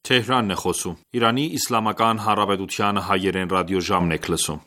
Թեհրանն է խոսում։ Իրանի Իսլամական Հանրապետության հայերեն ռադիոժամն եք լսում։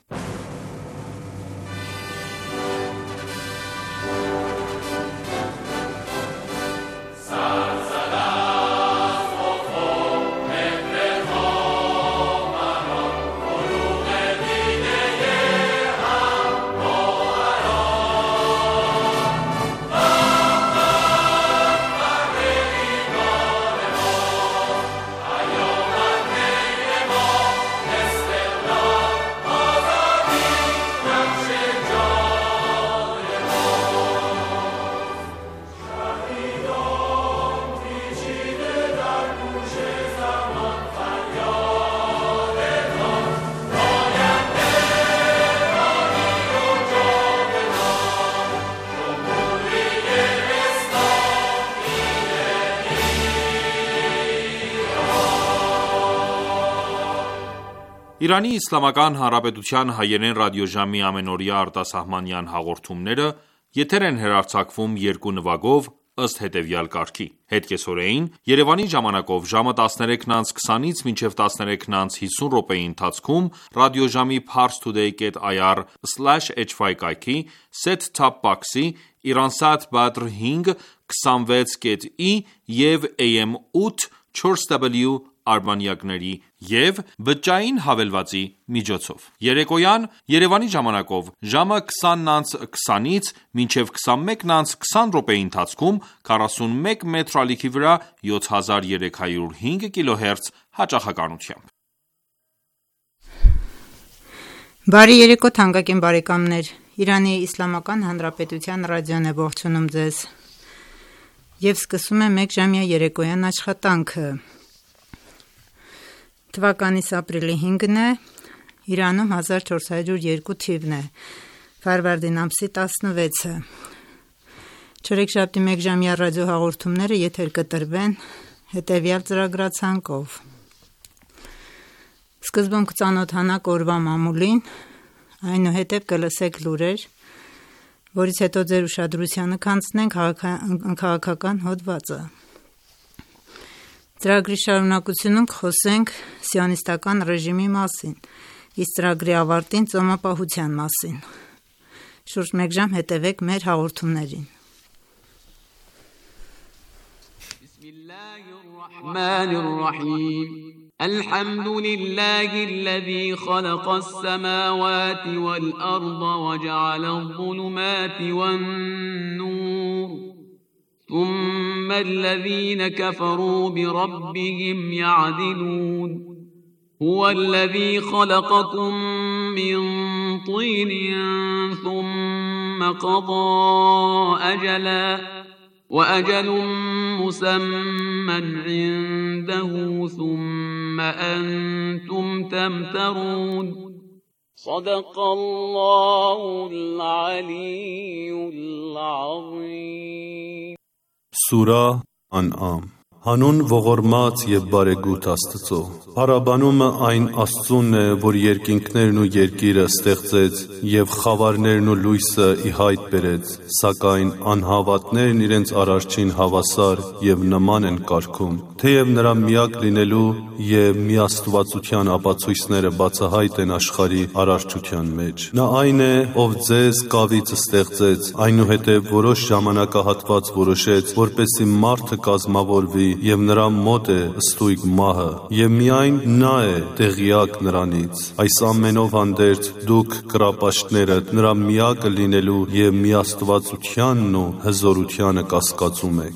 Իրանի Իսլամական Հանրապետության հայերեն ռադիոժամի ամենօրյա արտասահմանյան հաղորդումները եթեր են հեռարձակվում երկու նվագով ըստ հետևյալ կարգի. Հետկեսօրեին Երևանի ժամանակով ժամը 13:20-ից մինչև 13:50 րոպեի ընթացքում ռադիոժամի parstoday.ir/hy կայքի set-top box-ի Iransat Badr 5 26.i և AM 8 4W արբանյակների և բջջային հավելվածի միջոցով։ Երեկոյան Երևանի ժամանակով ժամը 20:20-ից մինչև 21:20 րոպեի ընթացքում 41 մետր ալիքի վրա 7305 կիլոհերց հաճախականությամբ։ Բարի երեկո թանկագին բարեկամներ, Իրանի Իսլամական Հանրապետության ռադիոն է ողջունում ձեզ և սկսում է մեկ ժամյա երեկոյան աշխատանքը։ Թվականիս ապրիլի 5-ն է, Իրանում 1402 թիվն է, Ֆարվարդին ամսի 16-ը։ Չորեքշաբթի մեկ ժամյա ռադիո հաղորդումները եթեր կտրվեն հետևյալ ծրագրացանկով. Սկզբում կծանոթանանք օրվա մամուլին, այնուհետև կլսեք լուրեր, որից հետո ձեր ուշադրությանը կանցնենք քաղաքական հոդվածը։ Ծրագրի շարունակությունում կխոսենք սիոնիստական ռեժիմի մասին, իսկ ծրագրի ավարտին ծոմապահության մասին։ Շուրջ մեկ ժամ հետևեք մեր հաղորդումներին։ الحمد لله الذي خلق السماوات والأرض وجعل الظلمات والنور ثم الذين كفروا بربهم يعدلون هو الذي خلقكم من طين ثم قضى أجلا وأجل مسمى عنده ثم أنتم تمترون صدق الله العلي العظيم Սուրա Ան'ամ Հանուն ողորմած և բարեգութ Աստծո, Փառաբանումը այն Աստծունն է, որ երկինքներն ու երկիրը ստեղծեց և խավարներն ու լույսը ի հայտ բերեց, սակայն անհավատներն իրենց Արարչին հավասար և նման են կարգում, թեև նրա միակ լինելու և միաստվածության ապացույցները բացահայտ են աշխարհի արարչության մեջ։ Նա այն է, ով ձեզ կավից ստեղծեց, այնուհետև որոշ ժամանակահատված որոշեց, որպեսզի մարդը կազմավորվի և նրա մոտ է ստույգ մահը, և միայն նա է տեղյակ նրանից։ Այս ամենով հանդերձ դուք կռապաշտներդ նրա միակը լինելու և միաստվածությանն ու հզորությանը կասկածում եք։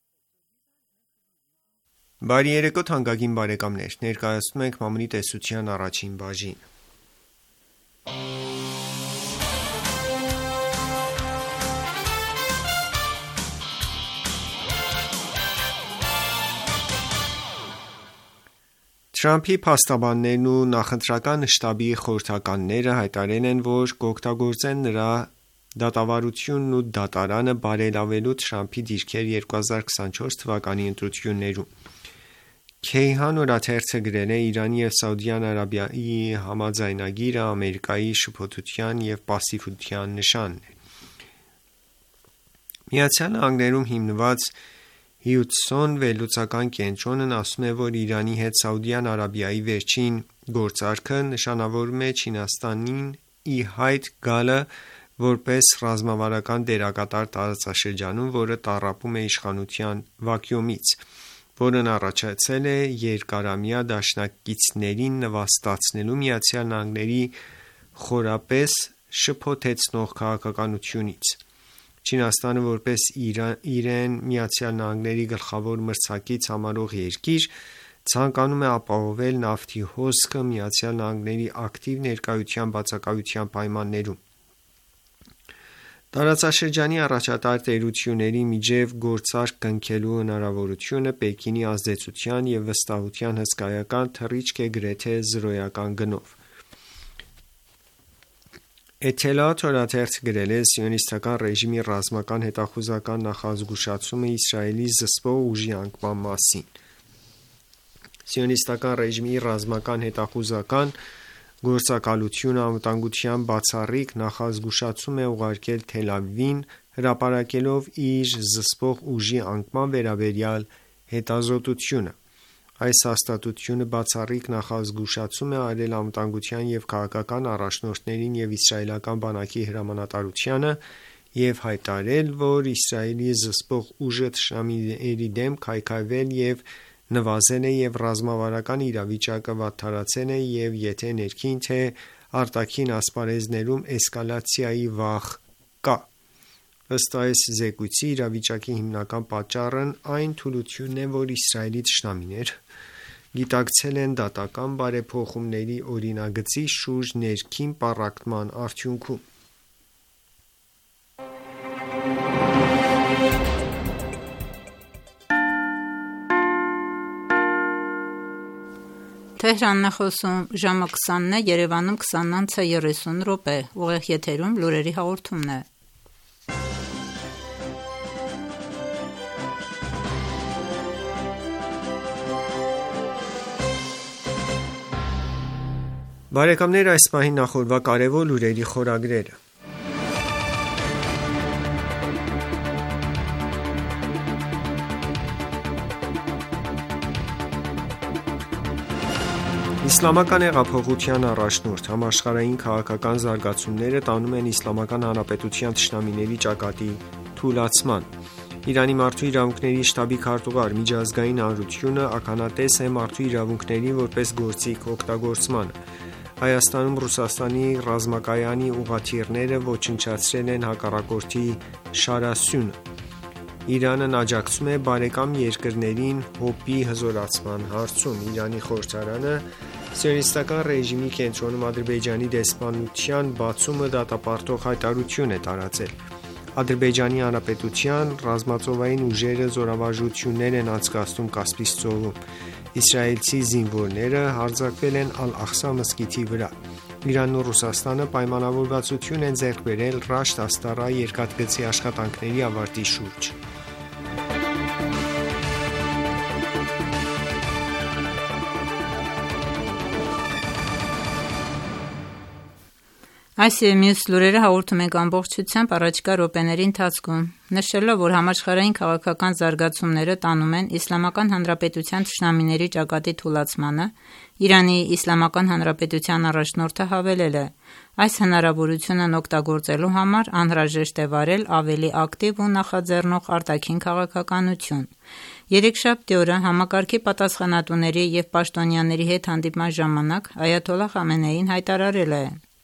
Բարի երեկո թանկագին բարեկամներ, ներկայացնում ենք մամուլի տեսության առաջին բաժին։ Թրամփի փաստաբաններն ու նախընտրական շտաբի խորհրդականները հայտարարել են, որ կօգտագործեն նրա դատավարությունն ու դատարանը բարելավելու Թրամփի դիրքեր 2024 թվականի ընտրություններում։ Քեյհան օրաթերթը գրել է Իրանի և Սաուդյան Արաբիայի համաձայնագիրը Ամերիկայի շփոթության և պասիվության նշանն է։ Միացյալ Նահանգներում հիմնված Հյուդսոն վերլուծական կենտրոնն ասում է, որ Իրանի հետ Սաուդյան Արաբիայի վերջին գործարքը նշանավորում է Չինաստանին ի հայտ գալը որպես ռազմավարական դերակատար տարածաշրջանում, որը տառապում է իշխանության վակուումից, որն առաջացել է երկարամյա դաշնակիցներին նվաստացնելու ԱՄՆ-ի խորապես շփոթեցնող քաղաքականությունից։ Չինաստանը որպես իրեն ԱՄՆ-ի գլխավոր մրցակից համարող երկիր ցանկանում է ապահովել նավթի հոսքը ԱՄՆ-ի ակտիվ ներկայության բացակայության պայմաններում։ Տարածաշրջանի առաջատար տերությունների միջև գործարք կնքելու հնարավորությունը Պեկինի ազդեցության և վստահության հսկայական թռիչք է գրեթե զրոյական գնով։ Էթելաթ օրաթերթը գրել է սիոնիստական ռեժիմի ռազմական հետախուզական նախազգուշացումը Իսրայելի զսպող ուժի անկման մասին։ Սիոնիստական ռեժիմի ռազմական հետախուզական գործակալությունը անվտանգության բացառիկ նախազգուշացում է ուղարկել Թել Ավիվին, հրապարակելով իր զսպող ուժի անկման վերաբերյալ հետազոտությունը։ Այս հաստատությունը բացառիկ նախազգուշացում է արել անվտանգության և քաղաքական առաջնորդներին և իսրայելական բանակի հրամանատարությանը և հայտարարել, որ Իսրայելի զսպող ուժը թշնամիների դեմ քայքայվել և նվազել է և ռազմավարական իրավիճակը վատթարացել է և եթե ներքին թե արտաքին ասպարեզներում էսկալացիայի վախ կա։ Ըստ այս զեկույցի իրավիճակի հիմնական պատճառն այն թուլությունն է, որ Իսրայելի թշնամիները գիտակցել են դատական բարեփոխումների օրինագծի շուրջ ներքին պառակտման արդյունքում։ Թեհրանն է խոսում, ժամը 20-ն է, Երևանում 20:30 ուղիղ եթերում լուրերի հաղորդումն է։ Բարեկամներ, այս պահին նախորդ կարևոր լուրերի խորագրերը։ Իսլամական հեղափոխության առաջնորդ համաշխարհային քաղաքական զարգացումները տանում են Իսլամական Հանրապետության թշնամիների ճակատի թուլացման։ Իրանի մարդու իրավունքների շտաբի քարտուղար միջազգային հանրությունը ականատես է մարդու իրավունքների որպես գործիք օգտագործմանը։ Հայաստանում Ռուսաստանի ռազմակայանի ուղղաթիռները ոչնչացրել են հակառակորդի շարասյունը։ Իրանն աջակցում է բարեկամ երկրներին ՀՕՊ-ի հզորացման հարցում։ Իրանի խորհրդարանը սիոնիստական ռեժիմի կենտրոնում Ադրբեջանի դեսպանության բացումը դատապարտող հայտարարություն է տարածել։ Ադրբեջանի Հանրապետության ռազմածովային ուժերը զորավարժություններ են անցկացնում Կասպից ծովում։ Իսրայելցի զինվորները հարձակվել են Ալ-Աղսա մզկիթի վրա։ Իրանն ու Ռուսաստանը պայմանավորվածություն են ձեռք բերել Ռաշտ աստառա երկաթգծի աշխատանքների ավարտի շուրջ։ Այս և մյուս լուրերը հաղորդում ենք ամբողջությամբ առաջիկա րոպեների ընթացքում, նշելով, որ համաշխարհային քաղաքական զարգացումները տանում են Իսլամական Հանրապետության թշնամիների ճակատի թուլացմանը, Իրանի Իսլամական Հանրապետության առաջնորդը հավելել է. այս հնարավորությունն օգտագործելու համար անհրաժեշտ է վարել ավելի ակտիվ ու նախաձեռնող արտաքին քաղաքականություն։ Երեքշաբթի օրը համակարգի պատասխանատուների և պաշտոնյաների հետ հանդիպման ժամանակ Այաթոլլահ Խամենեին հայտարարել է.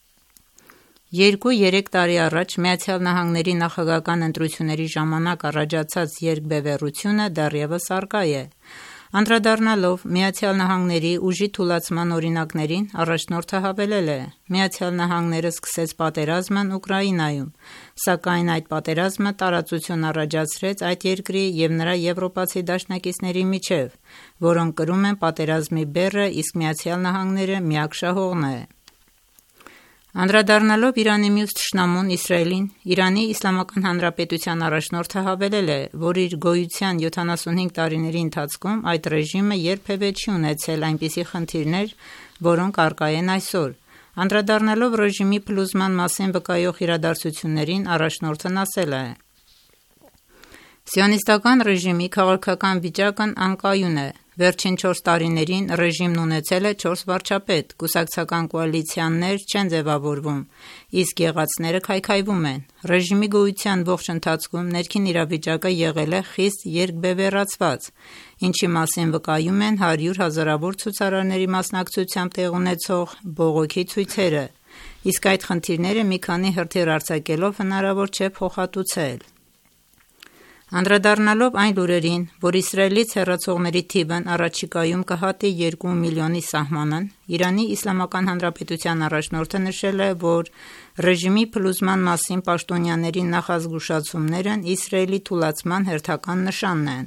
2-3 տարի առաջ ԱՄՆ նախագահական ընտրությունների ժամանակ առաջացած երկբևեռությունը դեռևս առկա է։ Անդրադառնալով ԱՄՆ ուժի թուլացման օրինակներին, առաջնորդը հավելել է. ԱՄՆ-ն սկսեց պատերազմն Ուկրաինայում, սակայն այդ պատերազմը տարածություն առաջացրեց այդ երկրի և նրա եվրոպացի դաշնակիցների միջև, որոնք կրում են պատերազմի բեռը, իսկ ԱՄՆ-ն միակ շահողն է։ Անդրադառնալով Իրանի մյուս թշնամուն Իսրայելին, Իրանի Իսլամական Հանրապետության առաջնորդը հավելել է, որ իր գոյության 75 տարիների ընթացքում այդ ռեժիմը երբևէ չի ունեցել այնպիսի խնդիրներ, որոնք առկա են այսօր։ Անդրադառնալով ռեժիմի փլուզման մասին վկայող իրադարձություններին, առաջնորդն ասել է. Սիոնիստական ռեժիմի քաղաքական վիճակն անկայուն է։ Վերջին 4 տարիներին ռեժիմն ունեցել է 4 վարչապետ, կուսակցական կոալիցիաներ չեն ձևավորվում, իսկ եղածները քայքայվում են։ Ռեժիմի գոյության ողջ ընթացքում ներքին իրավիճակը եղել է խիստ երկբևեռացված, ինչի մասին վկայում են 100 հազարավոր ցուցարարների մասնակցությամբ տեղ ունեցող բողոքի ցույցերը, իսկ այդ խնդիրները մի քանի հրթիռ արձակելով հնարավոր չէ փոխհատուցել։ Անդրադառնալով այն լուրերին, որ Իսրայելից հեռացողների թիվն առաջիկայում կհատի 2 միլիոնի սահմանն, Իրանի Իսլամական Հանրապետության առաջնորդը նշել է, որ ռեժիմի փլուզման մասին պաշտոնյաների նախազգուշացումներն Իսրայելի թուլացման հերթական նշանն են։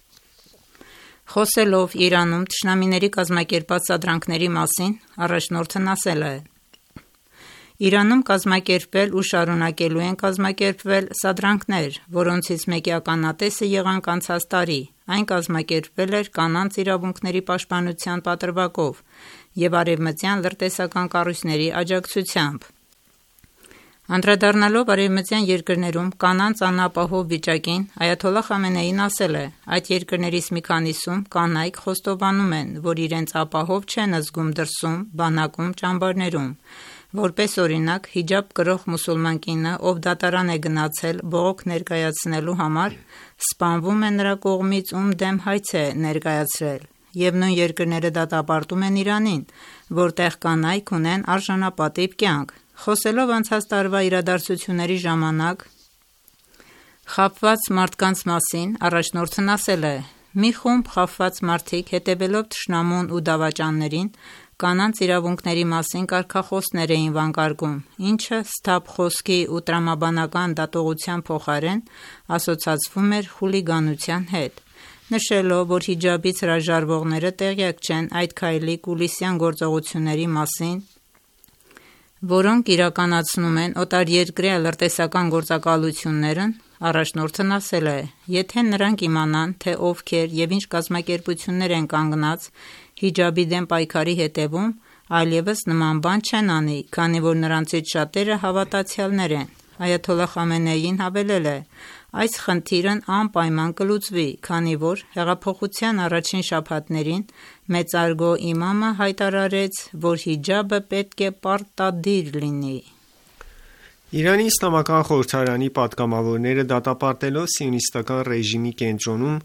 Խոսելով Իրանում թշնամիների կազմակերպած սադրանքների մասին, առաջնորդն ասել է. Իրանում կազմակերպվել ու շարունակելու են կազմակերպվել սադրանքներ, որոնցից մեկի ականատեսը եղանք անցած տարի։ Այն կազմակերպվել էր կանանց իրավունքների պաշտպանության պատրվակով և արևմտյան լրտեսական կառույցների աջակցությամբ։ Անդրադառնալով արևմտյան երկրներում կանանց անապահով վիճակին, Այաթոլլահ Խամենեին ասել է. այդ երկրներից մի քանիսում կանայք խոստովանում են, որ իրենց ապահով չեն զգում դրսում, բանակում, ճամբարներում։ Որպես օրինակ, հիջաբ կրող մուսուլման կինը, ով դատարան է գնացել բողոք ներկայացնելու համար, սպանվում է նրա կողմից, ում դեմ հայց է ներկայացրել։ Եվ նույն երկրները դատապարտում են Իրանին, որտեղ կանայք ունեն արժանապատիվ կյանք։ Խոսելով անցած տարվա իրադարձությունների ժամանակ խաբված մարդկանց մասին, առաջնորդն ասել է. մի խումբ խաբված մարդիկ, հետևելով թշնամուն ու դավաճաններին, կանանց իրավունքների մասին կարգախոսներ էին վանկարկում, ինչը սթափ խոսքի ու տրամաբանական դատողության փոխարեն ասոցացվում էր խուլիգանության հետ, նշելով, որ հիջաբից հրաժարվողները տեղյակ չեն այդ քայլի կուլիսյան գործողությունների մասին, որոնք իրականացնում են օտարերկրյա լրտեսական գործակալություններն, առաջնորդն ասել է. եթե նրանք իմանան, թե ովքեր և ինչ կազմակերպություններ են կանգնած հիջաբի դեմ պայքարի հետևում, այլևս նման բան չեն անի, քանի որ նրանցից շատերը հավատացյալներ են։ Այաթոլլահ Խամենեին հավելել է. այս խնդիրն անպայման կլուծվի, քանի որ հեղափոխության առաջին շաբաթներին մեծարգո իմամը հայտարարեց, որ հիջաբը պետք է պարտադիր լինի։ Իրանի Իսլամական խորհրդարանի պատգամավորները դատապարտելով սիոնիստական ռեժիմի կենտրոնում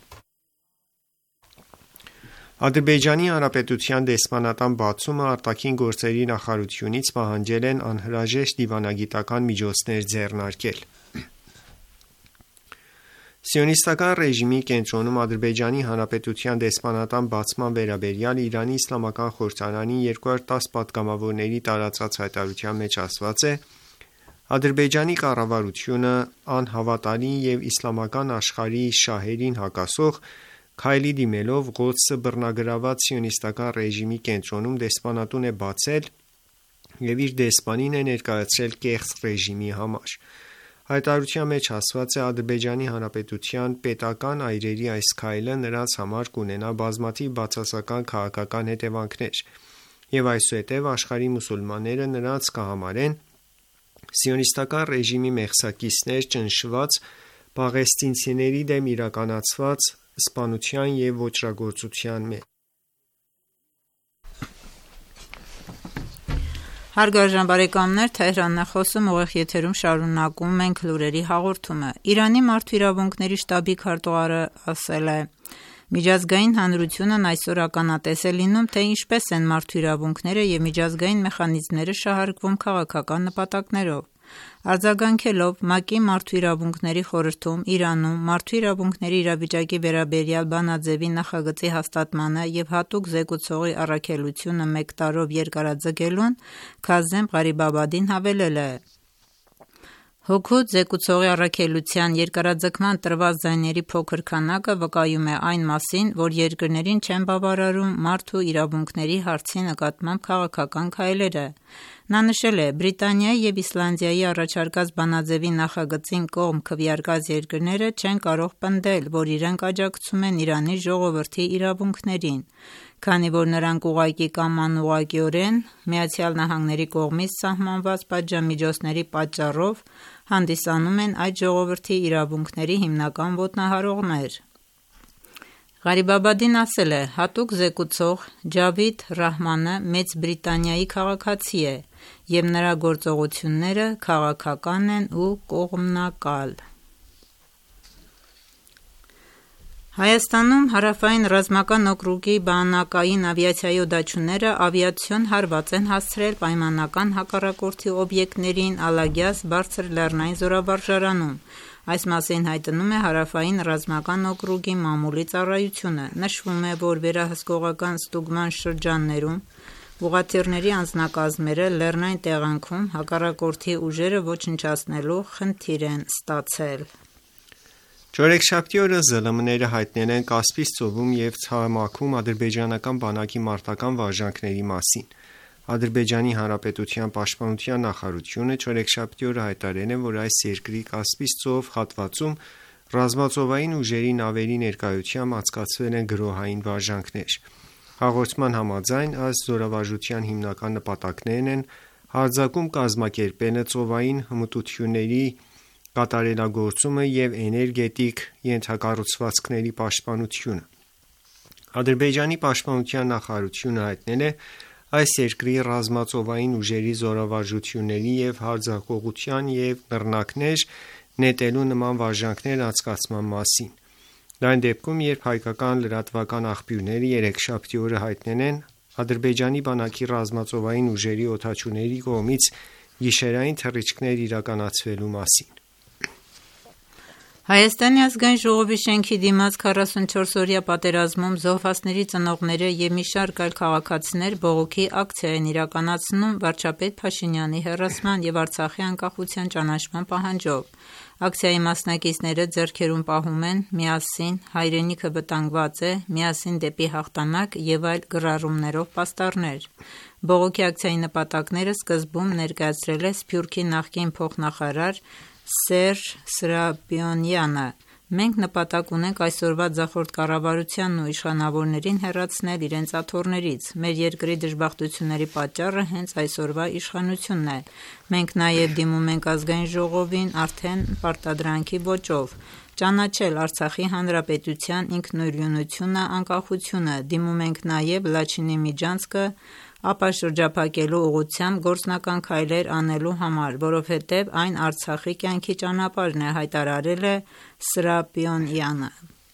Ադրբեջանի Հանրապետության դեսպանատան բացումը արտաքին գործերի նախարարությունից պահանջել են անհրաժեշտ դիվանագիտական միջոցներ ձեռնարկել։ Սիոնիստական ռեժիմի կենտրոնում Ադրբեջանի Հանրապետության դեսպանատան բացման վերաբերյալ Իրանի Իսլամական խորհրդարանի 210 պատգամավորների տարածած հայտարարության մեջ ասված է. Ադրբեջանի կառավարությունը անհավատալի և իսլամական աշխարհի շահերին հակասող քայլի դիմելով Ղոդսը բռնագրաված սիոնիստական ռեժիմի կենտրոնում դեսպանատուն է բացել և իր դեսպանին է ներկայացրել կեղծ ռեժիմի համար։ Հայտարարության մեջ ասված է. Ադրբեջանի Հանրապետության պետական այրերի այս քայլը նրանց համար կունենա բազմաթիվ բացասական քաղաքական հետևանքներ, և այսուհետև աշխարհի մուսուլմանները նրանց կհամարեն սիոնիստական ռեժիմի մեղսակիցներ ճնշված պաղեստինցիների դեմ իրականացված սպանության և ոճրագործության մեջ։ Հարգարժան բարեկամներ, Թեհրանն է խոսում, ուղիղ եթերում շարունակում ենք լուրերի հաղորդումը։ Իրանի մարդու իրավունքների շտաբի քարտուղարը ասել է. Միջազգային հանրությունն այսօր ականատես է լինում, թե ինչպես են մարդու իրավունքները և միջազգային մեխանիզմները շահարկվում քաղաքական նպատակներով։ Արձագանքելով ՄԱԿ-ի Մարդու իրավունքների խորհրդում Իրանում մարդու իրավունքների իրավիճակի վերաբերյալ բանաձևի նախագծի հաստատմանը և հատուկ զեկուցողի առաքելությունը 1 տարով երկարաձգելուն, Քազեմ Ղարիբաբադին հավելել է. Հօգուտ զեկուցողի առաքելության երկարաձգման տրված ձայների փոքր քանակը վկայում է այն մասին, որ երկրներին չեն բավարարում մարդու իրավունքների հարցի նկատմամբ քաղաքական քայլերը։ Նա նշել է. Բրիտանիայի և Իսլանդիայի առաջարկած բանաձևի նախագծին կողմ քվեարկած երկրները չեն կարող պնդել, որ իրենք աջակցում են Իրանի ժողովրդի իրավունքներին, քանի որ նրանք ուղղակի կամ անուղղակիորեն ԱՄՆ-ի կողմից սահմանված պատժամիջոցների պատճառով հանդիսանում են այդ ժողովրդի իրավունքների հիմնական ոտնահարողներ։ Ղարիբաբադին ասել է. հատուկ զեկուցող Ջավիդ Ռահմանը Մեծ Բրիտանիայի քաղաքացի է և նրա գործողությունները քաղաքական են ու կողմնակալ։ Հայաստանում հարավային ռազմական օկրուգի բանակային ավիացիայի օդաչուները ավիացիոն հարված են հասցրել պայմանական հակառակորդի օբյեկտներին Ալագյաս բարձր լեռնային զորավարժարանում։ Այս մասին հայտնում է հարավային ռազմական օկրուգի մամուլի ծառայությունը։ Նշվում է, որ վերահսկողական ստուգման շրջաններում ուղղաթիռների անձնակազմերը լեռնային տեղանքում հակառակորդի ուժերը ոչնչացնելու խնդիր են ստացել։ Չորեքշաբթի օրը ԶԼՄ-ները հայտնել են Կասպից ծովում և ցամաքում ադրբեջանական բանակի մարտական վարժանքների մասին։ Ադրբեջանի Հանրապետության պաշտպանության նախարարությունը չորեքշաբթի օրը հայտարարել է, որ այս երկրի Կասպից ծով հատվածում ռազմածովային ուժերի նավերի ներկայությամբ անցկացվել են գրոհային վարժանքներ։ Հաղորդման համաձայն այս զորավարժության հիմնական նպատակներն են հարձակում կազմակերպելը, ծովային հմտությունների կատարելագործումը և էներգետիկ ենթակառուցվածքների պաշտպանությունը։ Ադրբեջանի պաշտպանության նախարարությունը հայտնել է այս երկրի ռազմածովային ուժերի զորավարժությունների և հարձակողության և նռնակներ նետելու նման վարժանքներ անցկացման մասին։ Դա այն դեպքում, երբ հայկական լրատվական աղբյուրները երեքշաբթի օրը հայտնել են Ադրբեջանի բանակի ռազմածովային ուժերի օդաչուների կողմից գիշերային թռիչքներ իրականացվելու մասին։ Հայաստանի ազգային ժողովի շենքի դիմաց 44-օրյա պատերազմում զոհվածների ծնողները և մի շարք այլ քաղաքացիներ բողոքի ակցիա են իրականացնում վարչապետ Փաշինյանի հեռացման և Արցախի անկախության ճանաչման պահանջով։ Ակցիայի մասնակիցները ձեռքերում պահում են «Միասին», «Հայրենիքը վտանգված է», «Միասին դեպի հաղթանակ» և այլ գրառումներով պաստառներ։ Բողոքի ակցիայի նպատակները սկզբում ներկայացրել է Սփյուռքի նախկին փոխնախարար Սերժ Սրաբյոնյանը։ Մենք նպատակ ունենք այսօրվա ձախորդ կառավարությանն ու իշխանավորներին հեռացնել իրենց աթոռներից։ Մեր երկրի դժբախտությունների պատճառը հենց այսօրվա իշխանությունն է։ Մենք նաև դիմում ենք ազգային ժողովին արդեն պարտադրանքի ոճով ճանաչել Արցախի հանրապետության ինքնուրույնությունը, անկախությունը։ Դիմում ենք նաև Լաչինի միջանցքը ապաշրջափակելու ուղղությամբ գործնական քայլեր անելու համար, որովհետև այն Արցախի կյանքի ճանապարհն է, հայտարարել է Սրաբյոնյանը։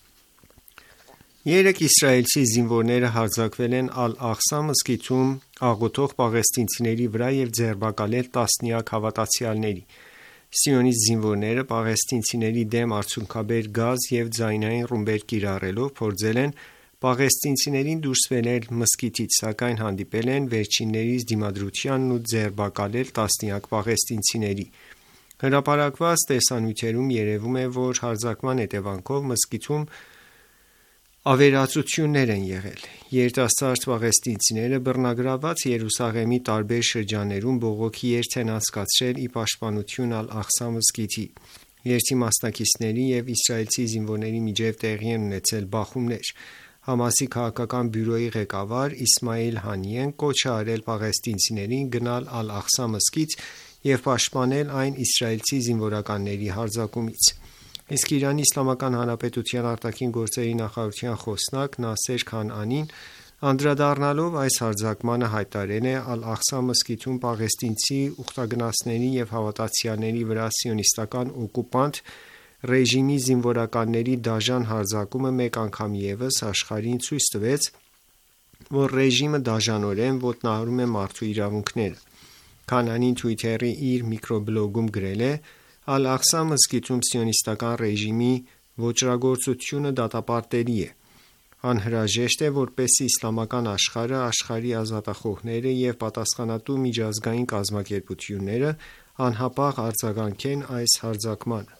Երեկ իսրայելցի զինվորները հարձակվել են Ալ-Աղսա մզկիթում աղոթող պաղեստինցիների վրա և ձերբակալել տասնյակ հավատացյալների։ Սիոնիստ զինվորները պաղեստինցիների դեմ արդյունքաբեր գազ և ձայնային ռումբեր կիրառելով փորձել են պաղեստինցիներին դուրս բերել մզկիթից, սակայն հանդիպել են վերջիններիս դիմադրությանն ու ձերբակալել տասնյակ պաղեստինցիների։ Հրապարակված տեսանյութերում երևում է, որ հարձակման հետևանքով մզկիթում ավերածություններ են եղել։ Երիտասարդ պաղեստինցիները բռնագրավված Երուսաղեմի տարբեր շրջաններում բողոքի երթ են անցկացրել ի պաշտպանություն Ալ-Աղսա մզկիթի։ Երթի մասնակիցների և իսրայելցի զինվորների միջև տեղի են ունեցել բախումներ։ Համասի քաղաքական բյուրոյի ղեկավար Իսմայիլ Հանիեն կոչ է արել պաղեստինցիներին գնալ Ալ-Աղսա մզկիթ և պաշտպանել այն իսրայելցի զինվորականների հարձակումից։ Իսկ Իրանի Իսլամական Հանրապետության արտաքին գործերի նախարարության խոսնակ Նասեր Քանանին անդրադառնալով այս հարձակմանը հայտարարել է Ալ-Աղսա մզկիթում պաղեստինցի ուխտագնացների և հավատացյալների վրա սիոնիստական օկուպանտ ռեժիմի զինվորականների դաժան հարձակումը մեկ անգամ ևս աշխարհին ցույց տվեց, որ ռեժիմը դաժանորեն ոտնահարում է մարդու իրավունքները։ Քանանին Twitter-ի իր միկրոբլոգում գրել է. Ալ-Աղսա մզկիթում սիոնիստական ռեժիմի ոճրագործությունը դատապարտելի է։ Անհրաժեշտ է, որպեսզի իսլամական աշխարհը, աշխարհի ազատախոհները և պատասխանատու միջազգային կազմակերպությունները անհապաղ արձագանքեն այս հարձակմանը։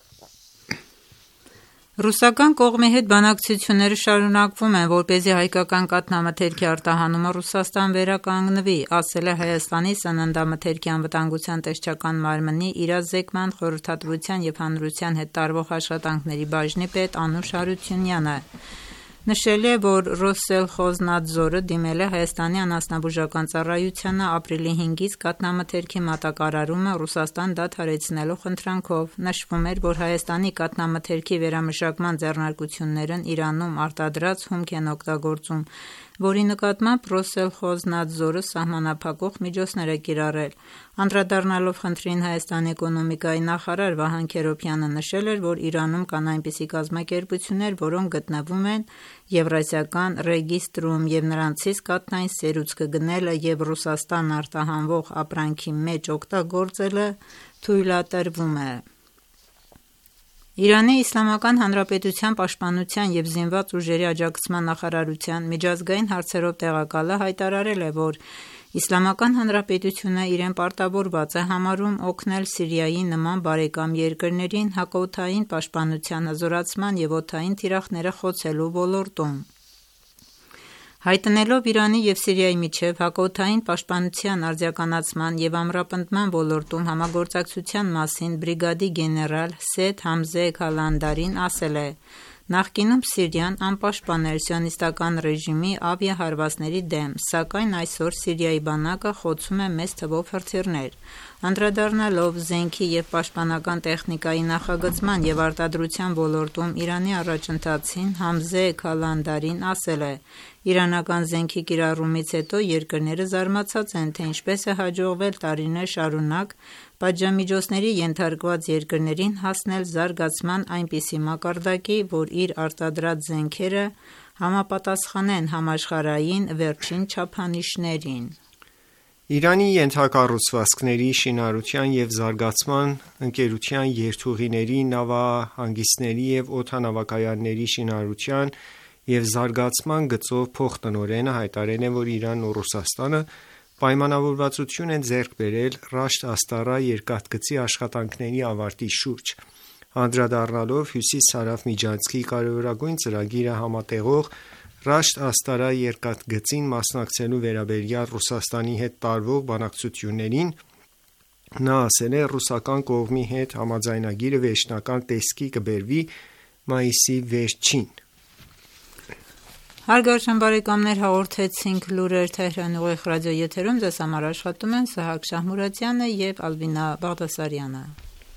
Ռուսական կողմի հետ բանակցությունները շարունակվում են, որպեսզի հայկական կաթնամթերքի արտահանումը Ռուսաստան վերականգնվի, ասել է Հայաստանի սննդամթերքի անվտանգության տեսչական մարմնի իրազեկման, խորհրդատվության և հանրության հետ տարվող աշխատանքների բաժնի պետ Անուշ Հարությունյանը։ Նշել է, որ Ռոսելխոզնադզորը դիմել է Հայաստանի անասնաբուժական ծառայությանը ապրիլի 5-ից կաթնամթերքի մատակարարումը Ռուսաստան դադարեցնելու խնդրանքով։ Նշվում էր, որ Հայաստանի կաթնամթերքի վերամշակման ձեռնարկություններն Իրանում արտադրած հումք են օգտագործում, որի նկատմամբ Ռոսելխոզնադզորը սահմանափակող միջոցներ է կիրառել։ Անդրադառնալով խնդրին, Հայաստանի էկոնոմիկայի նախարար Վահան Քերոբյանը նշել էր, որ Իրանում կան այնպիսի կազմակերպություններ, որոնք գտնվում են Եվրասիական ռեգիստրում, և նրանցից կաթնային սերուցքը գնելը և Ռուսաստան արտահանվող ապրանքի մեջ օգտագործելը թույլատրվում է։ Իրանի Իսլամական Հանրապետության պաշտպանության և զինված ուժերի աջակցման նախարարության միջազգային հարցերով տեղակալը հայտարարել է, որ Իսլամական Հանրապետությունը իրեն պարտավորված է համարում օգնել Սիրիայի նման բարեկամ երկրներին հակաօդային պաշտպանության հզորացման և օդային թիրախները խոցելու ոլորտում։ Հայտնելով Իրանի և Սիրիայի միջև հակաօդային պաշտպանության արդիականացման և ամրապնդման ոլորտում համագործակցության մասին բրիգադի գեներալ Սեյեդ Համզե Քալանդարին ասել է. «Նախկինում Սիրիան անպաշտպան էր սիոնիստական ռեժիմի ավիահարվածների դեմ, սակայն այսօր Սիրիայի բանակը խոցում է մեծ թվով հրթիռներ»։ Անդրադառնալով զենքի և պաշտպանական տեխնիկայի նախագծման և արտադրության ոլորտում Իրանի առաջընթացին, Համզե Քալանդարին ասել է. «Իրանական զենքի կիրառումից հետո երկրները զարմացած են, թե ինչպես է հաջողվել տարիներ շարունակ պատժամիջոցների ենթարկված երկրներին հասնել զարգացման այնպիսի մակարդակի, որ իր արտադրած զենքերը համապատասխանեն համաշխարհային վերջին չափանիշներին»։ Իրանի ենթակառուցվածքների, շինարարության և զարգացման ընկերության երթուղիների, նավահանգիստների և օդանավակայանների շինարարության և զարգացման գծով փոխտնօրենը հայտարարել է, որ Իրանն ու Ռուսաստանը պայմանավորվածություն են ձեռք բերել Ռաշդ Աստարա երկաթգծի աշխատանքների ավարտի շուրջ։ Անդրադառնալով Հյուսիս-Սարաֆ միջանցքի կարևորագույն ծրագիրը համատեղող Ռաշդ Աստարա երկաթգծին մասնակցելու վերաբերյալ Ռուսաստանի հետ տարվող բանակցություններին, նա ասել է. «Ռուսական կողմի հետ համաձայնագիրը վերջնական տեսքի կբերվի մայիսի վերջին»։ Հարգարժան բարեկամներ, հաղորդեցինք լուրեր Թեհրանի ուղիղ ռադիոեթերում, ձեզ համար աշխատում են Սահակ Շահմուրադյանը և Ալվինա Բաղդասարյանը։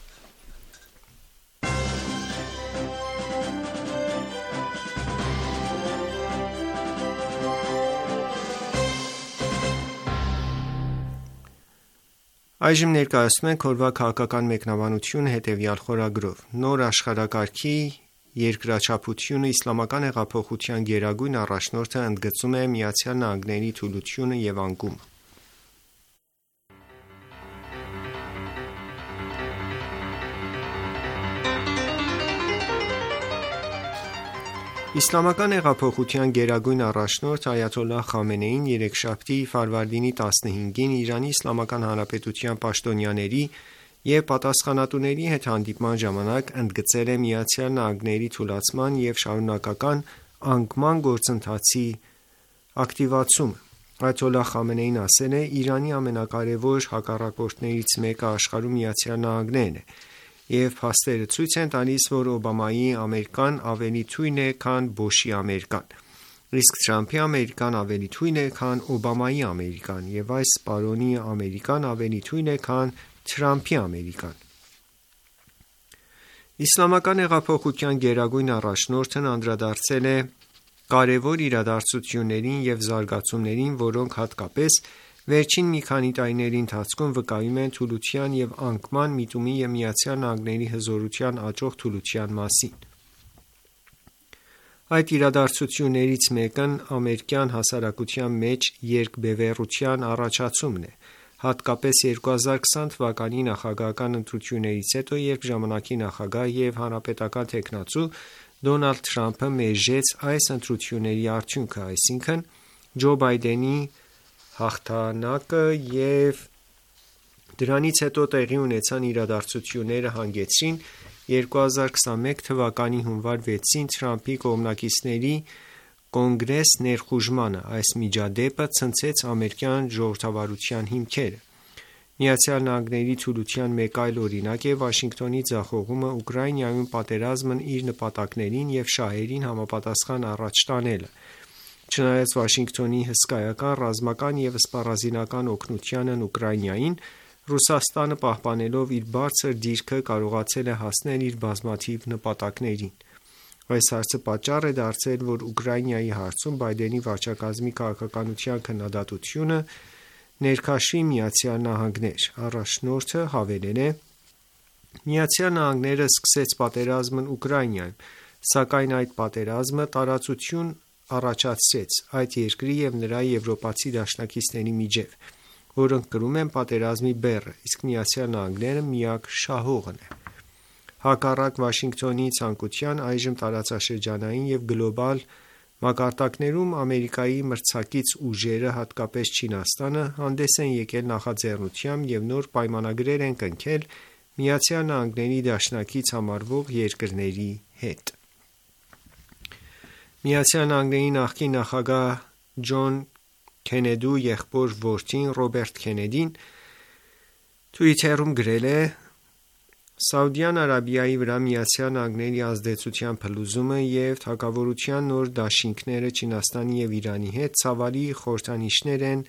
Այժմ ներկայացնում ենք օրվա քաղաքական մեկնաբանությունը հետևյալ խորագրով. Նոր աշխարհակարգի երկրաչափությունը Իսլամական հեղափոխության գերագույն առաջնորդը ընդգծում է ԱՄՆ-ի թուլությունը և անկումը։ Իսլամական հեղափոխության գերագույն առաջնորդ Այաթոլլահ Խամենեին երեքշաբթի ֆարվարդինի 15-ին Իրանի Իսլամական Հանրապետության պաշտոնյաների և պատասխանատուների հետ հանդիպման ժամանակ ընդգծել է ԱՄՆ-ի թուլացման և շարունակական անկման գործընթացի ակտիվացումը։ Այաթոլլահ Խամենեին ասել է. «Իրանի ամենակարևոր հակառակորդներից մեկը աշխարհում ԱՄՆ-ն է, և փաստերը ցույց են տալիս, որ Օբամայի Ամերիկան ավելի թույն է, քան Բոշի Ամերիկան, իսկ Թրամփի Ամերիկան ավելի թույն է, քան Օբամայի Ամերիկան, և այս պարոնի Ամերիկան ավելի թույն է, քան Թրամփի Ամերիկան»։ Իսլամական հեղափոխության գերագույն առաջնորդն անդրադարձել է կարևոր իրադարձություններին և զարգացումներին, որոնք հատկապես վերջին մի քանի տարիների ընթացքում վկայում են թուլության և անկման միտումի և ԱՄՆ-ի հզորության աճող թուլության մասին։ Այդ իրադարձություններից մեկն ամերիկյան հասարակության մեջ երկբևեռության առաջացումն է, հատկապես 2020 թվականի նախագահական ընտրություններից հետո, երբ ժամանակի նախագահ և հանրապետական թեկնածու Դոնալդ Թրամփը մերժեց այս ընտրությունների արդյունքը, այսինքն Ջո Բայդենի հաղթանակը, և դրանից հետո տեղի ունեցան իրադարձությունները հանգեցրին 2021 թվականի հունվար 6-ին Թրամփի կողմնակիցների Կոնգրես ներխուժմանը։ Այս միջադեպը ցնցեց ամերիկյան ժողովրդավարության հիմքերը։ ԱՄՆ-ի թուլության մեկ այլ օրինակ է Վաշինգտոնի ձախողումը Ուկրաինայում պատերազմն իր նպատակներին և շահերին համապատասխան առաջ տանելը։ Չնայած Վաշինգտոնի հսկայական ռազմական և սպառազինական օգնությանն Ուկրաինային, Ռուսաստանը պահպանելով իր բարձր դիրքը կարողացել է հասնել իր բազմաթիվ նպատակներին։ Այս հարցը պատճառ է դարձել, որ Ուկրաինայի հարցում Բայդենի վարչակազմի քաղաքականության քննադատությունը ներքաշվի ԱՄՆ։ Առաջնորդը հավելել է. «ԱՄՆ-ն սկսեց պատերազմն Ուկրաինայում, սակայն այդ պատերազմը տարածություն առաջացրեց այդ երկրի և նրա եվրոպացի դաշնակիցների միջև, որոնք կրում են պատերազմի բեռը, իսկ ԱՄՆ-ն միակ շահողն է»։ Հակառակ Վաշինգտոնի ցանկության, այժմ տարածաշրջանային և գլոբալ մակարդակներում Ամերիկայի մրցակից ուժերը, հատկապես Չինաստանը, հանդես են եկել նախաձեռնությամբ և նոր պայմանագրեր են կնքել ԱՄՆ դաշնակից համարվող երկրների հետ։ ԱՄՆ նախկին նախագահ Ջոն Քենեդու եղբոր որդին Ռոբերտ Քենեդին Twitter-ում գրել է. «Սաուդյան Արաբիայի վրա ԱՄՆ ազդեցության փլուզումը և թագավորության նոր դաշինքները Չինաստանի և Իրանի հետ ցավալի խորհրդանիշներ են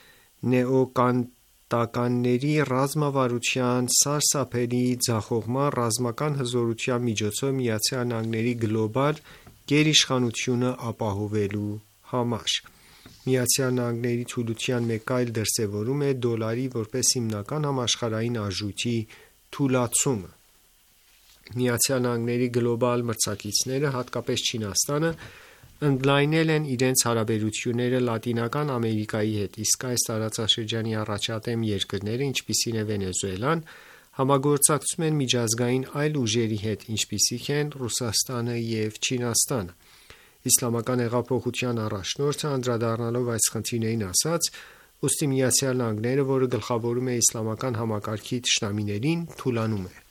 նեոկանտականների ռազմավարության սարսափելի ձախողման ռազմական հզորության միջոցով ԱՄՆ գլոբալ գերիշխանությունը ապահովելու համար»։ ԱՄՆ թուլության մեկ այլ դրսևորում է դոլարի որպես հիմնական համաշխարհային արժույթի թուլացումը։ ԱՄՆ գլոբալ մրցակիցները, հատկապես Չինաստանը, ընդլայնել են իրենց հարաբերությունները Լատինական Ամերիկայի հետ, իսկ այս տարածաշրջանի առաջադեմ երկրները, ինչպիսին է Վենեսուելան, համագործակցում են միջազգային այլ ուժերի հետ, ինչպիսիք են Ռուսաստանը և Չինաստանը։ Իսլամական հեղափոխության առաջնորդը անդրադառնալով այս խնդիրներին ասաց. «Ուստի ԱՄՆ-ն, որը գլխավորում է իսլամական համակարգի թշնամիներին, թուլանում է»։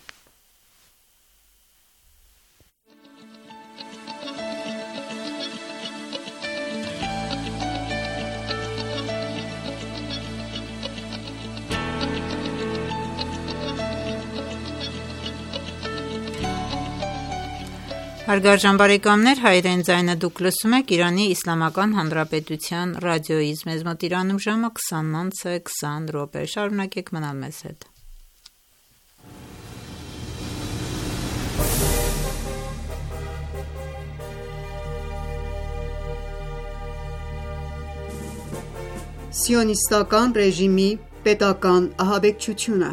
Հարգարժան բարեկամներ, Հայերեն ձայնը դուք լսում եք Իրանի Իսլամական Հանրապետության ռադիոյից։ Մեզ մոտ Իրանում ժամը 20:20 Շարունակեք մնալ մեզ հետ։ Սիոնիստական ռեժիմի պետական ահաբեկչությունը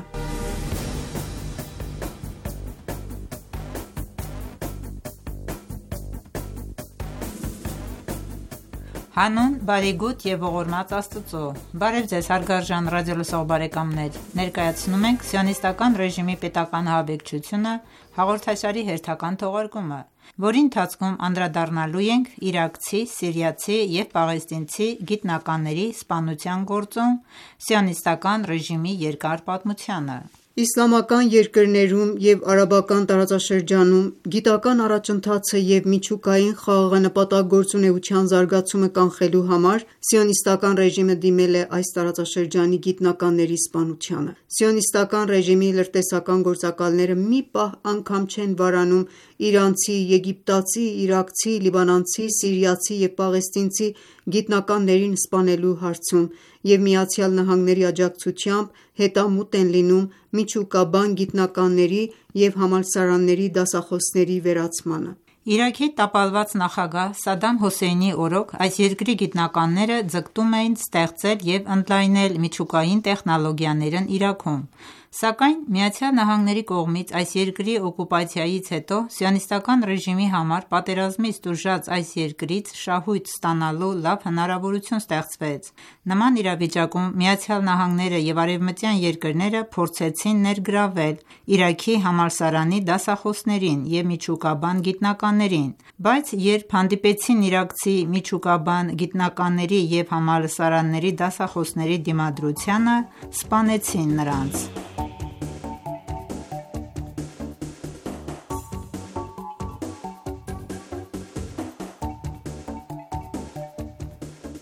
Հանուն, բարեգութ և ողորմած Աստծո։ Բարև ձեզ հարգարժան ռադիոլսող բարեկամներ։ Ներկայացնում ենք Սիոնիստական ռեժիմի պետական ահաբեկչությունը հաղորդաշարի հերթական թողարկումը, որի ընթացքում անդրադառնալու ենք իրաքցի, սիրիացի և պաղեստինցի գիտնականների սպանության գործում Սիոնիստական ռեժիմի երկար պատմությանը։ Իսլամական երկրներում և արաբական տարածաշրջանում գիտական առաջընթացը և միջուկային խաղաղանպատակ գործունեության զարգացումը կանխելու համար Սիոնիստական ռեժիմը դիմել է այս տարածաշրջանի գիտնականների սպանությանը։ Սիոնիստական ռեժիմի լրտեսական գործակալները մի պահ անգամ չեն վարանում իրանցի, եգիպտացի, իրաքցի, լիբանանցի, սիրիացի և պաղեստինցի գիտնականներին սպանելու հարցում և ԱՄՆ-ի աջակցությամբ հետամուտ են լինում միջուկաբան գիտնականների և համալսարանների դասախոսների վերացմանը։ Իրաքի տապալված նախագահ Սադամ Հուսեյնի օրոք այս երկրի գիտնականները ձգտում էին ստեղծել և ընդլայնել միջուկային տեխնոլոգիաներն Իրաքում, սակայն ԱՄՆ-ի կողմից այս երկրի օկուպացիայից հետո Սիոնիստական ռեժիմի համար պատերազմից տուժած այս երկրից շահույթ ստանալու լավ հնարավորություն ստեղծվեց։ Նման իրավիճակում ԱՄՆ-ն և արևմտյան երկրները փորձեցին ներգրավել Իրաքի համալսարանի դասախոսներին և միջուկաբան գիտնականներին, բայց երբ հանդիպեցին իրաքցի միջուկաբան գիտնականների և համալսարանների դասախոսների դիմադրությանը, սպանեցին նրանց։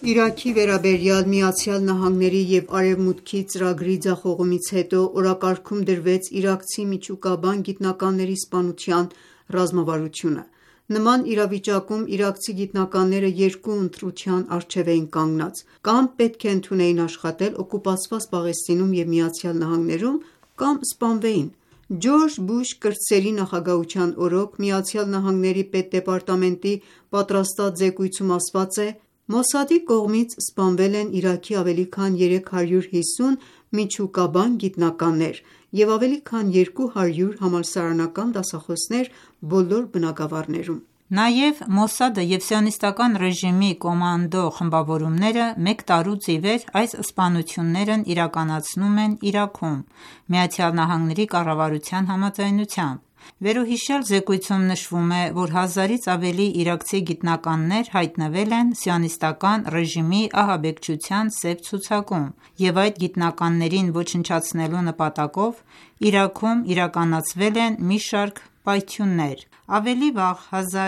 Իրաքի վերաբերյալ ԱՄՆ-ի և Արևմուտքի ծրագրի ձախողումից հետո օրակարգում դրվեց իրաքցի միջուկաբան գիտնականների սպանության ռազմավարությունը։ Նման իրավիճակում իրաքցի գիտնականները երկու ընտրության առջև էին կանգնած՝ կամ պետք է ընդունեին աշխատել օկուպացված Պաղեստինում և ԱՄՆ-ում, կամ սպանվեին։ Ջորջ Բուշ կրտսերի նախագահության օրոք ԱՄՆ պետդեպարտամենտի պատրաստած զեկույցում ասված է. «Մոսադի կողմից սպանվել են Իրաքի ավելի քան 350 միջուկաբան գիտնականներ և ավելի քան 200 համալսարանական դասախոսներ բոլոր բնագավառներում»։ Նաև Մոսադը և Սիոնիստական ռեժիմի կոմանդո խմբավորումները մեկ տարուց ի վեր այս սպանություններն իրականացնում են Իրաքում՝ ԱՄՆ կառավարության համաձայնությամբ։ Վերոհիշյալ զեկույցում նշվում է, որ 1000-ից ավելի իրաքցի գիտնականներ հայտնվել են Սիոնիստական ռեժիմի ահաբեկչության սև ցուցակում, և այդ գիտնականներին ոչնչացնելու նպատակով Իրաքում իրականացվել են մի շարք պայթյուններ։ Ավելի վաղ՝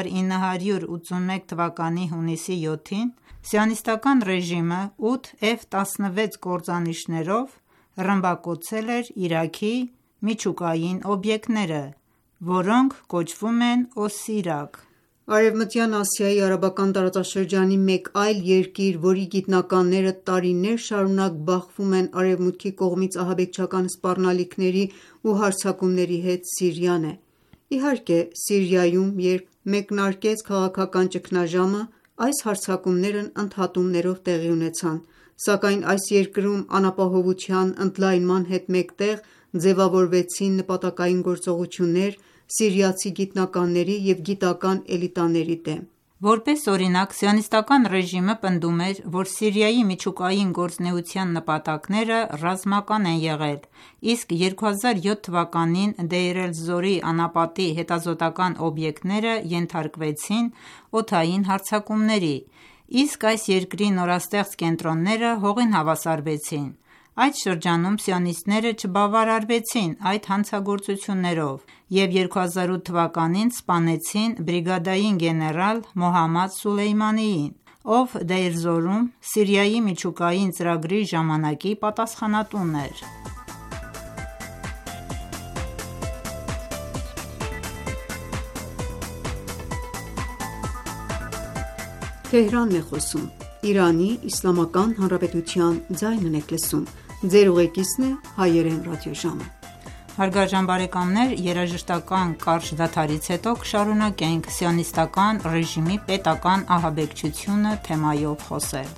1981 թվականի հունիսի 7-ին, Սիոնիստական ռեժիմը 8 F-16 կործանիչներով ռմբակոծել էր Իրաքի միջուկային օբյեկտները, որոնք կոչվում են Օսիրակ։ Արևմտյան Ասիայի արաբական տարածաշրջանի մեկ այլ երկիր, որի գիտնականները տարիներ շարունակ բախվում են Արևմուտքի կողմից ահաբեկչական սպառնալիքների ու հարձակումների հետ, Սիրիան է։ Իհարկե, Սիրիայում, երբ մեկնարկեց քաղաքական ճգնաժամը, այս հարձակումներն ընդհատումներով տեղի ունեցան, սակայն այս երկրում անապահովության ընդլայնման հետ մեկտեղ ձևավորվեցին նպատակային գործողություններ սիրիացի գիտնականների և գիտական էլիտաների դեմ։ Որպես օրինակ, Սիոնիստական ռեժիմը պնդում էր, որ Սիրիայի միջուկային գործունեության նպատակները ռազմական են եղել, իսկ 2007 թվականին Դեյր էլ-Զորի անապատի հետազոտական օբյեկտները ենթարկվեցին օդային հարձակումների, իսկ այս երկրի նորաստեղծ կենտրոնները հողին հավասարվեցին։ Այդ շրջանում սիոնիստները չբավարարվեցին այդ հանցագործություններով և 2008 թվականին սպանեցին բրիգադային գեներալ Մոհամմադ Սուլեյմանիին, ով Դեյր Զորում Սիրիայի միջուկային ծրագրի ժամանակի պատասխանատուն էր։ Սիոնիստական ռեժիմի պետական ահաբեկչությունը թեմայով խոսել։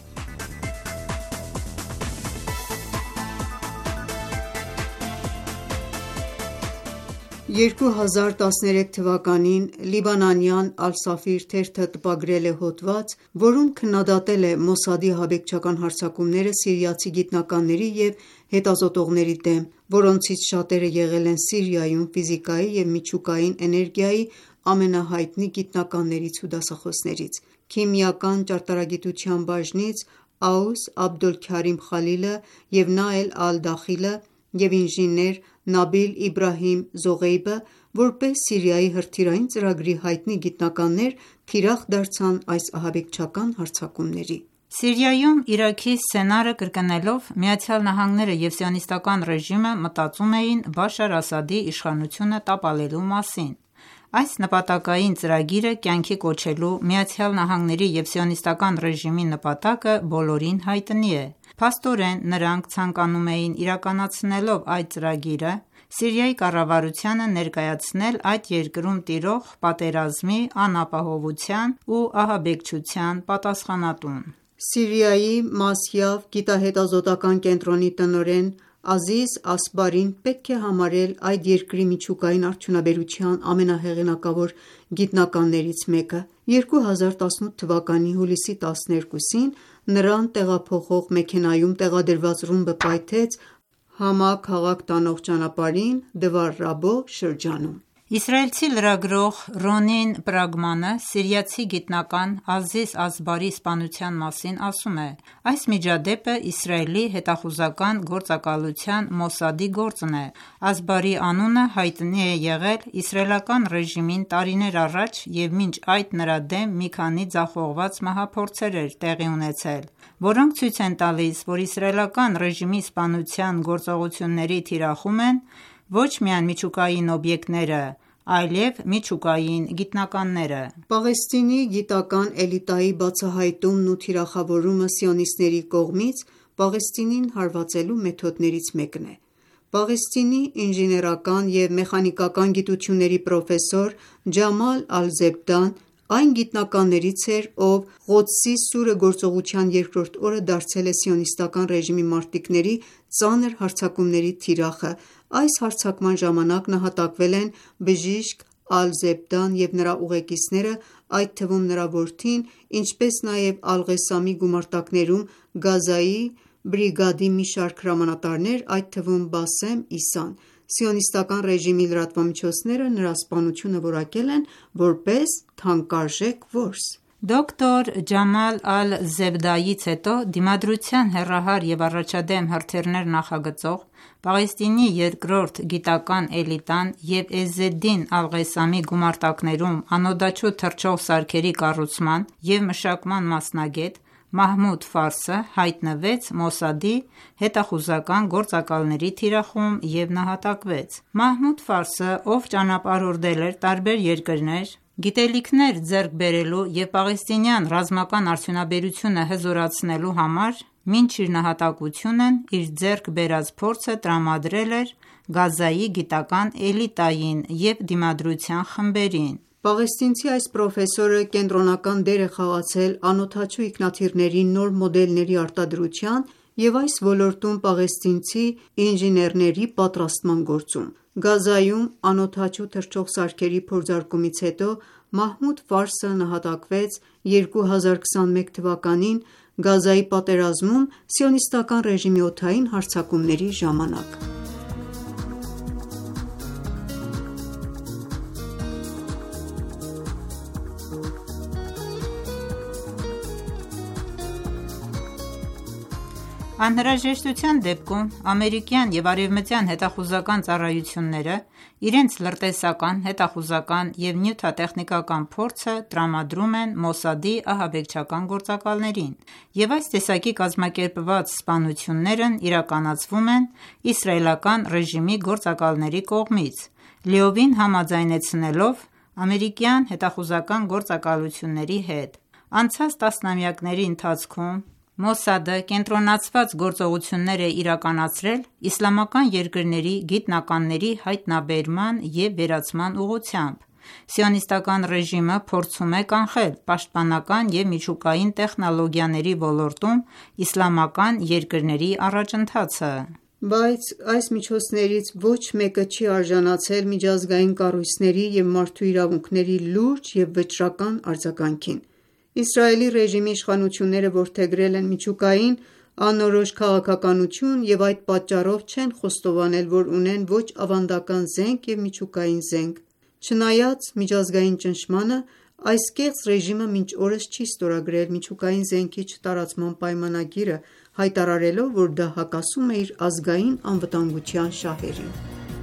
2013 թվականին լիբանանյան Al-Safir թերթը տպագրել է հոդված, որում քննադատել է Մոսադի ահաբեկչական հարձակումները սիրիացի գիտնականների և հետազոտողների դեմ, որոնցից շատերը եղել են Սիրիայում ֆիզիկայի և միջուկային էներգիայի ամենահայտնի գիտնականներից ու դասախոսներից։ Քիմիական ճարտարագիտության բաժնից Աուս Աբդոլքարիմ Խալիլը և Նայել Ալ-Դախիլը և ինժեներ Նաբիլ Իբրահիմ Զողեյբը, որպես Սիրիայի հրթիռային ծրագրի հայտնի գիտնականներ, թիրախ դարձան այս ահաբեկչական հարձակումների։ Սիրիայում Իրաքի սցենարը կրկնելով ԱՄՆ-ն և Սիոնիստական ռեժիմը մտածում էին Բաշար Ասադի իշխանությունը տապալելու մասին։ Այս նպատակային ծրագիրը կյանքի կոչելու ԱՄՆ-ի և Սիոնիստական ռեժիմի նպատակը բոլորին հայտնի է։ Փաստորեն, նրանք ցանկանում էին իրականացնելով այդ ծրագիրը, Սիրիայի կառավարությանը ներկայացնել այդ երկրում տիրող պատերազմի, անապահովության ու ահաբեկչության պատասխանատուն։ Սիրիայի Մասյավ գիտահետազոտական կենտրոնի տնօրեն Ազիզ Ասբարին պետք է համարել այդ երկրի միջուկային արդյունաբերության ամենահեղինակավոր գիտնականներից մեկը։ 2018 թվականի հուլիսի 12-ին նրան տեղափոխող մեքենայում տեղադրված ռումբը պայթեց Համա քաղաք տանող ճանապարհին Դվար Ռաբո շրջանում։ Իսրայելցի լրագրող Ռոնին Պրագմանը սիրիացի գիտնական Ազիզ Ասբարի սպանության մասին ասում է. «Այս միջադեպը Իսրայելի հետախուզական գործակալության Մոսադի գործն է։ Ասբարի անունը հայտնի է եղել իսրայելական ռեժիմին տարիներ առաջ և մինչ այդ նրա դեմ մի քանի ձախողված մահափորձեր էր տեղի ունեցել, որոնք ցույց են տալիս, որ իսրայելական ռեժիմի սպանության գործողությունների թիրախում են ոչ միայն միջուկային օբյեկտները, այլև միջուկային գիտնականները»։ Պաղեստինի գիտական էլիտայի բացահայտումն ու թիրախավորումը սիոնիստների կողմից Պաղեստինին հարվածելու մեթոդներից մեկն է։ Պաղեստինի ինժեներական և մեխանիկական գիտությունների պրոֆեսոր Ջամալ Ալ-Զեբդան այն գիտնականներից էր, ով Ղոդսի սուրը գործողության երկրորդ օրը դարձել է սիոնիստական ռեժիմի մարտիկների ծանր հարձակումների թիրախը։ Այս հարձակման ժամանակ նահատակվել են բժիշկ Ալ-Զեբդան և նրա ուղեկիցները, այդ թվում նրա որդին, ինչպես նաև Ալ-Ղեսամի գումարտակներում Գազայի բրիգադի մի շարք հրամանատարներ, այդ թվում Բասեմ Իսան։ Սիոնիստական ռեժիմի լրատվամիջոցները նրա սպանությունը որակել են որպես թանկարժեք որս։ Դոկտոր Ջամալ Ալ-Զեբդայից հետո Դիմադրության հեռահար և առաջադեմ հրթիռներ նախագծող, Պաղեստինի երկրորդ գիտական էլիտան և Էզզեդին Ալ-Ղեսամի գումարտակներում անօդաչու թռչող սարքերի կառուցման և մշակման մասնագետ Մահմուդ Ֆարսը հայտնվեց Մոսադի հետախուզական գործակալների թիրախում և նահատակվեց։ Մահմուդ Ֆարսը, ով ճանապարհորդել էր տարբեր երկրներ գիտելիքներ ձեռք բերելու և պաղեստինյան ռազմական արդյունաբերությունը հզորացնելու համար, մինչ իր նահատակությունն իր ձեռք բերած փորձը տրամադրել էր Գազայի գիտական էլիտային և Դիմադրության խմբերին։ Պաղեստինցի այս պրոֆեսորը կենտրոնական դեր է խաղացել անօդաչու ինքնաթիռների նոր մոդելների արտադրության և այս ոլորտում պաղեստինցի ինժեներների պատրաստման գործում։ Գազայում անօդաչու թռչող սարքերի փորձարկումից հետո Մահմուդ Ֆարսը նահատակվեց 2021 թվականին Գազայի պատերազմում սիոնիստական ռեժիմի օդային հարձակումների ժամանակ։ Անհրաժեշտության դեպքում ամերիկյան և արևմտյան հետախուզական ծառայությունները իրենց լրտեսական, հետախուզական և նյութատեխնիկական փորձը տրամադրում են Մոսադի ահաբեկչական գործակալներին, և այս տեսակի կազմակերպված սպանություններն իրականացվում են իսրայելական ռեժիմի գործակալների կողմից, լիովին համաձայնեցնելով ամերիկյան հետախուզական գործակալությունների հետ։ Անցած տասնամյակների ընթացքում Մոսադը կենտրոնացված գործողություններ է իրականացրել իսլամական երկրների գիտնականների հայտնաբերման և վերացման ուղղությամբ։ Սիոնիստական ռեժիմը փորձում է կանխել պաշտպանական և միջուկային տեխնոլոգիաների ոլորտում իսլամական երկրների առաջընթացը։ Բայց այս միջոցներից ոչ մեկը չի արժանացել միջազգային կառույցների և մարդու իրավունքների լուրջ և վճռական արձագանքին։ Իսրայելի ռեժիմի իշխանությունները որդեգրել են միջուկային անորոշ քաղաքականություն և այդ պատճառով չեն խոստովանել, որ ունեն ոչ ավանդական զենք և միջուկային զենք։ Չնայած միջազգային ճնշմանը, այս կեղծ ռեժիմը մինչ օրս չի ստորագրել միջուկային զենքի չտարածման պայմանագիրը, հայտարարելով, որ դա հակասում է իր ազգային անվտանգության շահերին։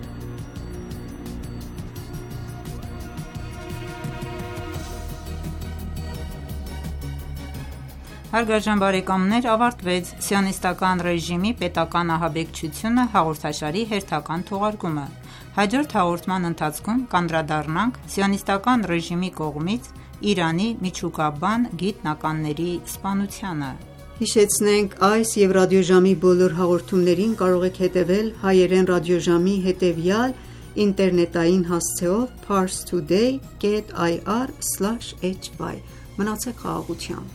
Հարգարժան բարեկամներ, ավարտվեց «Սիոնիստական ռեժիմի պետական ահաբեկչությունը» հաղորդաշարի հերթական թողարկումը։ Հաջորդ հաղորդման ընթացքում կանդրադառնանք սիոնիստական ռեժիմի կողմից Իրանի միջուկաբան գիտնականների սպանությանը։ Հիշեցնենք այս և ռադիոժամի բոլոր հաղորդումներին կարող եք հետևել հայերեն ռադիոժամի հետևյալ ինտերնետային հասցեով parstoday.ir/hy։ Մնացեք խաղաղությամբ։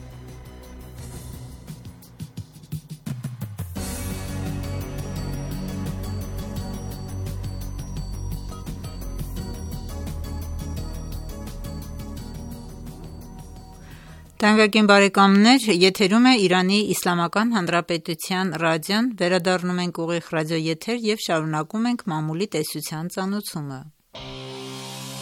Թանկագին բարեկամներ, եթերում է Իրանի Իսլամական Հանրապետության ռադիոն, վերադառնում ենք ուղիղ ռադիոեթեր և շարունակում ենք մամուլի տեսության ծանոթումը։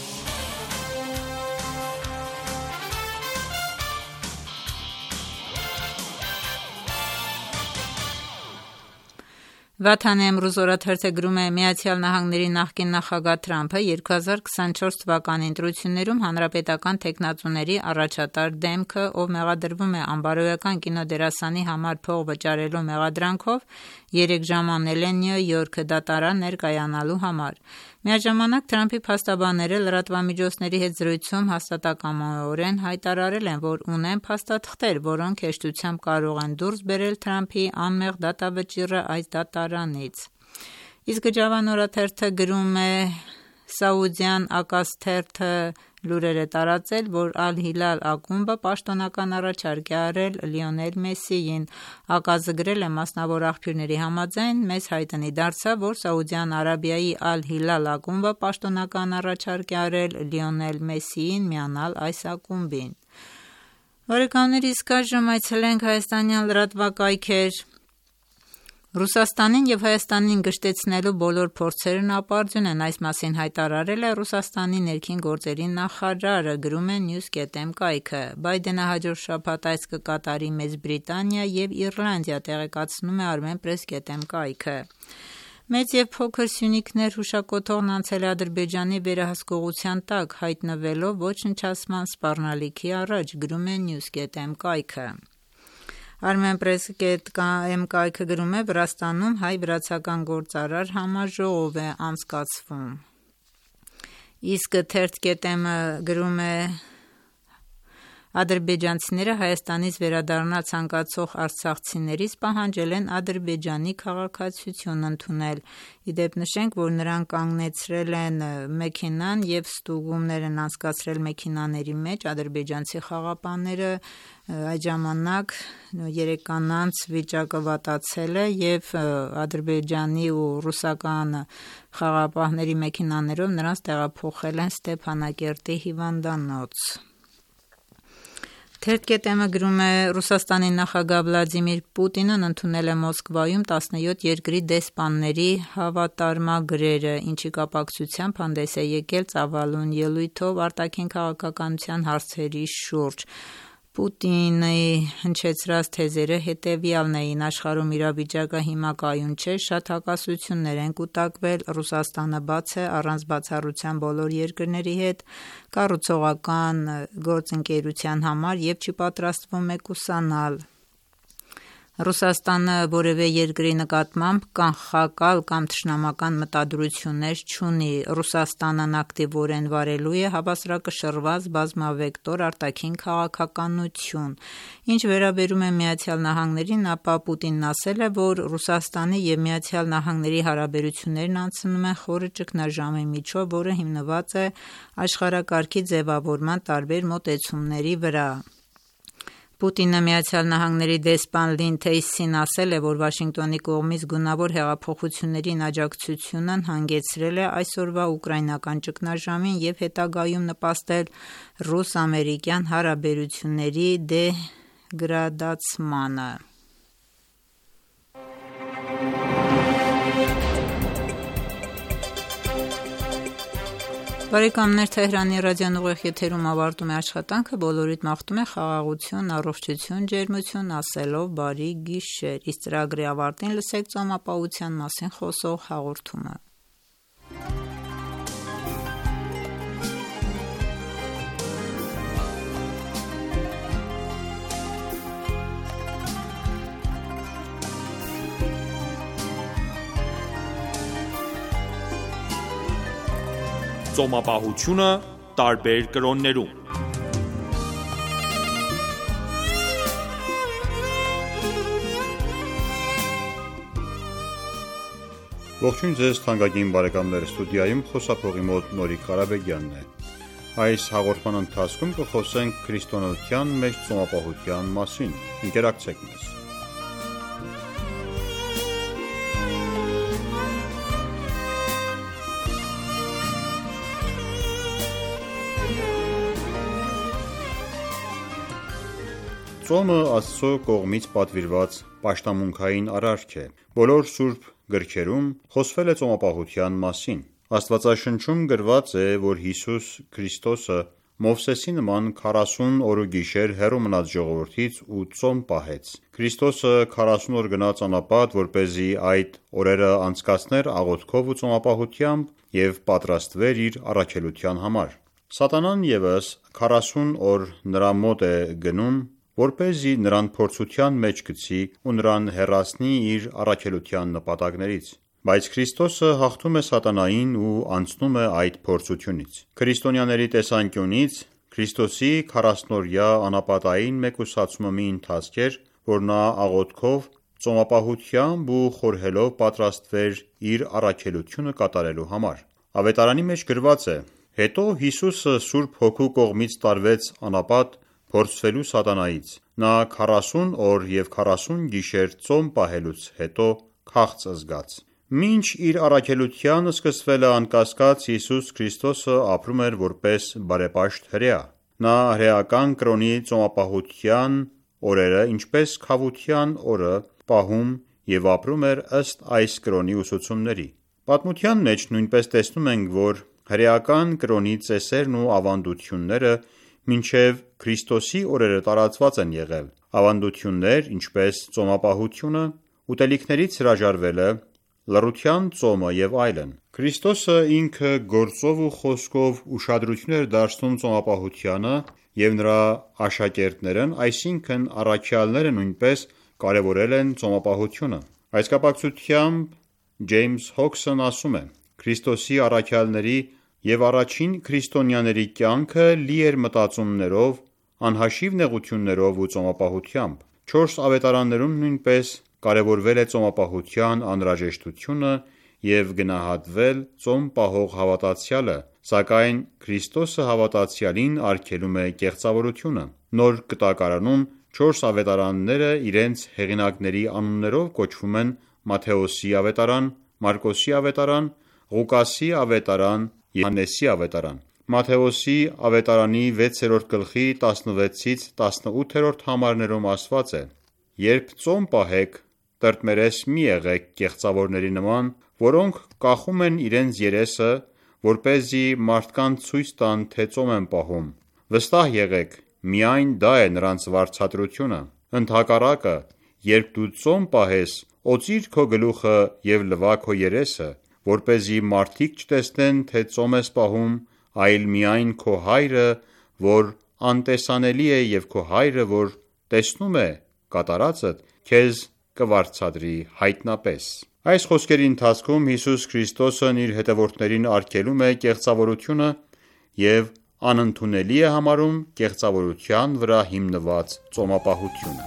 Վաթանեմ ռուզորաթերթը գրում է ԱՄՆ-ի նախկին նախագահ Թրամփը 2024 թվականի ընտրություններում հանրապետական թեկնածուների առաջատար դեմքը, ով մեղադրվում է անբարոյական կինոդերասանի համար փող վճարելու մեղադրանքով, 3 ժամ անել են Նյու Յորք դատարան ներկայանալու համար։ Միաժամանակ Թրամփի փաստաբանները լրատվամիջոցների հետ զրույցում հաստատակամորեն հայտարարել են, որ ունեն փաստաթղթեր, որոնք հեշտությամբ կարող են դուրս բերել Թրամփի անմեղ դատավճիռը այս դատարանից։ Իսկ Ջավան օրաթերթը գրում է. Սաուդյան Ակասթերթը լուրեր է տարածել, որ Ալ-Հիլալ ակումբը պաշտոնական առաջարկ է արել Լիոնել Մեսսիին։ Ակազը գրել է մասնավոր աղբյուրների համաձայն, մեզ հայտնի դարձավ, որ Սաուդյան Արաբիայի Ալ-Հիլալ ակումբը պաշտոնական առաջարկ է արել Լիոնել Մեսսիին միանալ այս ակումբին։ Բարեկամներ, իսկ այժմ այցելենք հայաստանյան լրատվակայքեր։ Ռուսաստանին եւ Հայաստանին գժտեցնելու բոլոր փորձերն ապարդյուն են, այս մասին հայտարարել է Ռուսաստանի ներքին գործերի նախարարը, գրում է News.am կայքը։ Բայդենը հաջորդ շաբաթ այս կկատարի Մեծ Բրիտանիա եւ Իռլանդիա, տեղեկացնում է Armenpress.am կայքը։ Մեծ եւ փոքր սյունիքներ հուշակոթողն անցել է Ադրբեջանի վերահսկողության տակ, հայտնվելով ոչնչացման սպառնալիքի առաջ, գրում է News.am կայքը։ Armenpress.am կայքը գրում է. Վրաստանում հայ-վրացական գործարար համաժողով է անցկացվում։ Իսկ Թերթ.am-ը գրում է. Ադրբեջանցիները Հայաստանից վերադառնալ ցանկացող արցախցիներից պահանջել են Ադրբեջանի քաղաքացիություն ընդունել։ Իդեպ նշենք, որ նրանք կանգնեցրել են մեքենան եւ ստուգումներ են անցկացրել մեքենաների մեջ։ Ադրբեջանցի խաղապանները այդ ժամանակ 3 կանանց վիճակը վատացել է եւ Ադրբեջանի ու ռուսական խաղապահների մեքենաներով նրանց տեղափոխել են Ստեփանակերտի հիվանդանոց։ Թերթ.am-ը գրում է. Ռուսաստանի նախագահ Վլադիմիր Պուտինն ընդունել է Մոսկվայում 17 երկրի դեսպանների հավատարմագրերը, ինչի կապակցությամբ հանդես է եկել ծավալուն ելույթով արտաքին քաղաքականության հարցերի շուրջ։ Պուտինի հնչեցրած թեզերը հետևյալն էին. աշխարհում իրավիճակը հիմա կայուն չէ, շատ հակասություններ են կուտակվել, Ռուսաստանը բաց է առանց բացառության բոլոր երկրների հետ կառուցողական գործընկերության համար եւ չի պատրաստվում մեկուսանալ։ Ռուսաստանը որևէ երկրի նկատմամբ կանխակալ կամ թշնամական մտադրություններ չունի։ Ռուսաստանն ակտիվորեն վարելու է հավասարակշռված բազմավեկտոր արտաքին քաղաքականություն։ Ինչ վերաբերում է Միացյալ Նահանգներին, ապա Պուտինն ասել է, որ Ռուսաստանի եւ Միացյալ Նահանգների հարաբերություններն անցնում են խորը ճգնաժամի միջով, որը հիմնված է աշխարհակարգի ձևավորման տարբեր մոտեցումների վրա։ Պուտինը Միացյալ Նահանգների դեսպան Լին Թեյսին ասել է, որ Վաշինգտոնի կողմից գունավոր հեղափոխություններին աջակցությունն հանգեցրել է այսօրվա ուկրաինական ճգնաժամին եւ հետագայում նպաստել ռուս-ամերիկյան հարաբերությունների դեգրադացմանը։ Բարեկամներ, Թեհրանի ռադիոուղեղ եթերում ավարտում է աշխատանքը, բոլորիդ մաղթում է խաղաղություն, առողջություն, ջերմություն, ասելով բարի գիշեր։ Իսկ ծրագրի ավարտին լսեք ծոմապահության մասին խոսող հաղորդումը։ Ծոմապահությունը տարբեր կրոններում։ Ողջույն ձեզ թանկագին բարեկամներ, ստուդիայում խոսափողի մոտ Նորիկ Ղարաբեգյանն է։ Այս հաղորդման ընթացքում կխոսենք քրիստոնեության մեջ ծոմապահության մասին։ Ընկերակցեք մեզ։ Ծոմը Աստծո կողմից պատվիրված պաշտամունքային արարք է։ Բոլոր սուրբ գրքերում խոսվել է ծոմապահության մասին։ Աստվածաշնչում գրված է, որ Հիսուս Քրիստոսը Մովսեսի նման 40 օր ու գիշեր հեռու մնաց ժողովրդից ու ծոմ պահեց։ Քրիստոսը 40 օր գնաց անապատ, որպեսզի այդ օրերը անցկացներ աղոթքով ու ծոմապահությամբ և պատրաստվեր իր առաքելության համար։ Սատանան ևս 40 օր նրա մոտ է գնում, որպեսզի նրան փորձության մեջ գցի ու նրան հեռացնի իր առաքելության նպատակներից։ Բայց Քրիստոսը հաղթում է սատանային ու անցնում է այդ փորձությունից։ Քրիստոնյաների տեսանկյունից Քրիստոսի 40-օրյա անապատային մեկուսացումը մի ընթացք էր, որ նա աղոթքով, ծոմապահությամբ ու խորհելով պատրաստվեր իր առաքելությունը կատարելու համար։ Ավետարանի մեջ գրված է. «Հետո Հիսուսը Սուրբ Հոգու կողմից տարվեց անապատ փորձվելու սատանայից։ Նա 40 օր և 40 գիշեր ծոմ պահելուց հետո քաղց զգաց»։ Մինչ իր առաքելության սկսվելը անկասկած Հիսուս Քրիստոսը ապրում էր որպես բարեպաշտ հրեա։ Նա հրեական կրոնի ծոմապահության օրերը, ինչպես քավության օրը, պահում և ապրում էր ըստ այս կրոնի ուսուցումների։ Պատմության մեջ նույնպես տեսնում ենք, որ հրեական կրոնի ծեսերն ու ավանդությունները մինչև Քրիստոսի օրերը տարածված են եղել։ Ավանդություններ, ինչպես ծոմապահությունը, ուտելիքներից հրաժարվելը, լռության ծոմը և այլն։ Քրիստոսը ինքը գործով ու խոսքով ուշադրություն էր դարձնում ծոմապահությանը և նրա աշակերտներն, այսինքն առաքյալները նույնպես կարևորել են ծոմապահությունը։ Այս կապակցությամբ Ջեյմս Հոքսն ասում է. «Քրիստոսի առաքյալների և առաջին քրիստոնյաների կյանքը լի էր մտածումներով, անհաշիվ նեղություններով ու ծոմապահությամբ։ 4 ավետարաններում նույնպես կարևորվել է ծոմապահության անհրաժեշտությունը և գնահատվել ծոմ պահող հավատացյալը, սակայն Քրիստոսը հավատացյալին արգելում է կեղծավորությունը։ Նոր Կտակարանում 4 ավետարանները իրենց հեղինակների անուններով կոչվում են Մատթեոսի ավետարան, Մարկոսի ավետարան, Ղուկասի ավետարան, Յոհաննեսի ավետարան։ Մատթեոսի ավետարանի 6-րդ գլխի 16-ից 18-րդ համարներում ասված է. «Երբ ծոմ պահեք, տրտմերես մի եղեք կեղծավորների նման, որոնք կախում են իրենց երեսը, որպեսզի մարդկանց ցույց տան, թե ծոմ են պահում։ Վստահ եղեք, միայն դա է նրանց վարձատրությունը։ Ընդհակառակը, երբ դու ծոմ պահես, օծիր քո գլուխը և լվա քո երեսը, որպեսզի մարդիկ չտեսնեն, թե ծոմ ես պահում, այլ միայն քո Հայրը, որ անտեսանելի է, և քո Հայրը, որ տեսնում է կատարածդ, քեզ կվարձատրի հայտնապես»։ Այս խոսքերի ընթացքում Հիսուս Քրիստոսն իր հետևորդներին արգելում է կեղծավորությունը և անընդունելի է համարում կեղծավորության վրա հիմնված ծոմապահությունը։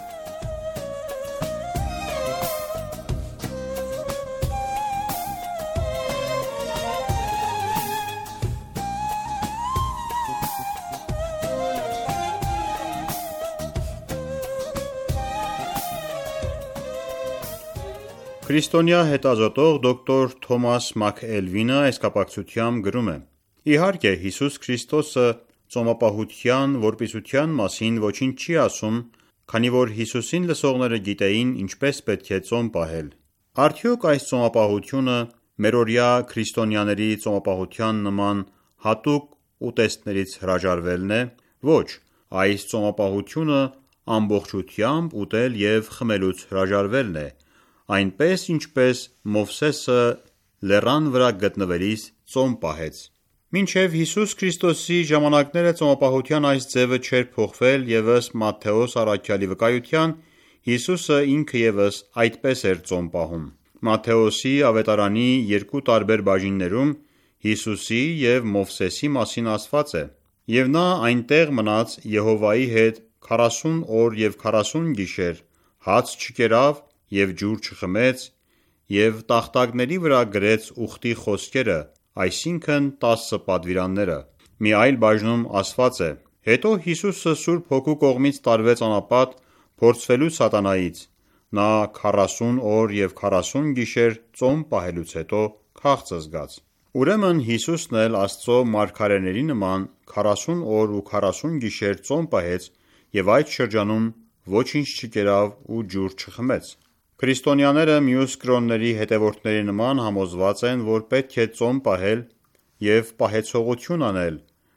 Քրիստոնյա հետազոտող դոկտոր Թոմաս Մաքէլվինը այս կապակցությամբ գրում է. «Իհարկե, Հիսուս Քրիստոսը ծոմապահության որպիսության մասին ոչինչ չի ասում, քանի որ Հիսուսին լսողները գիտեին ինչպես պետք է ծոմ պահել։ Արդյոք այս ծոմապահությունը մերօրյա քրիստոնյաների ծոմապահության նման հատուկ ուտեստներից հրաժարվելն է։ Ոչ, այս ծոմապահությունը ամբողջությամբ ուտել և խմելուց հրաժարվելն է, այնպես ինչպես Մովսեսը լեռան վրա գտնվելիս ծոմ պահեց։ Մինչև Հիսուս Քրիստոսի ժամանակները ծոմապահության այս ձևը չէր փոխվել և ըստ Մատթեոս առաքյալի վկայության Հիսուսը ինքը ևս այդպես էր ծոմ պահում։ Մատթեոսի ավետարանի 2 տարբեր բաժիններում Հիսուսի և Մովսեսի մասին ասված է. «Եվ նա այնտեղ մնաց Եհովայի հետ 40 օր և 40 գիշեր, հաց չկերավ և ջուր չխմեց, և տախտակների վրա գրեց ուխտի խոսքերը, այսինքն 10 պատվիրանները»։ Մի այլ բաժնում ասված է. «Հետո Հիսուսը Սուրբ Հոգու կողմից տարվեց անապատ փորձվելու սատանայից։ Նա 40 օր և 40 գիշեր ծոմ պահելուց հետո քաղց զգաց»։ Ուրեմն Հիսուսն էլ Աստծո մարգարեների նման 40 օր ու 40 գիշեր ծոմ պահեց և այդ շրջանում ոչինչ չկերավ ու ջուր չխմեց։ Քրիստոնյաները մյուս կրոնների հետևորդների նման համոզված են, որ պետք է ծոմ պահել և պահեցողություն անել,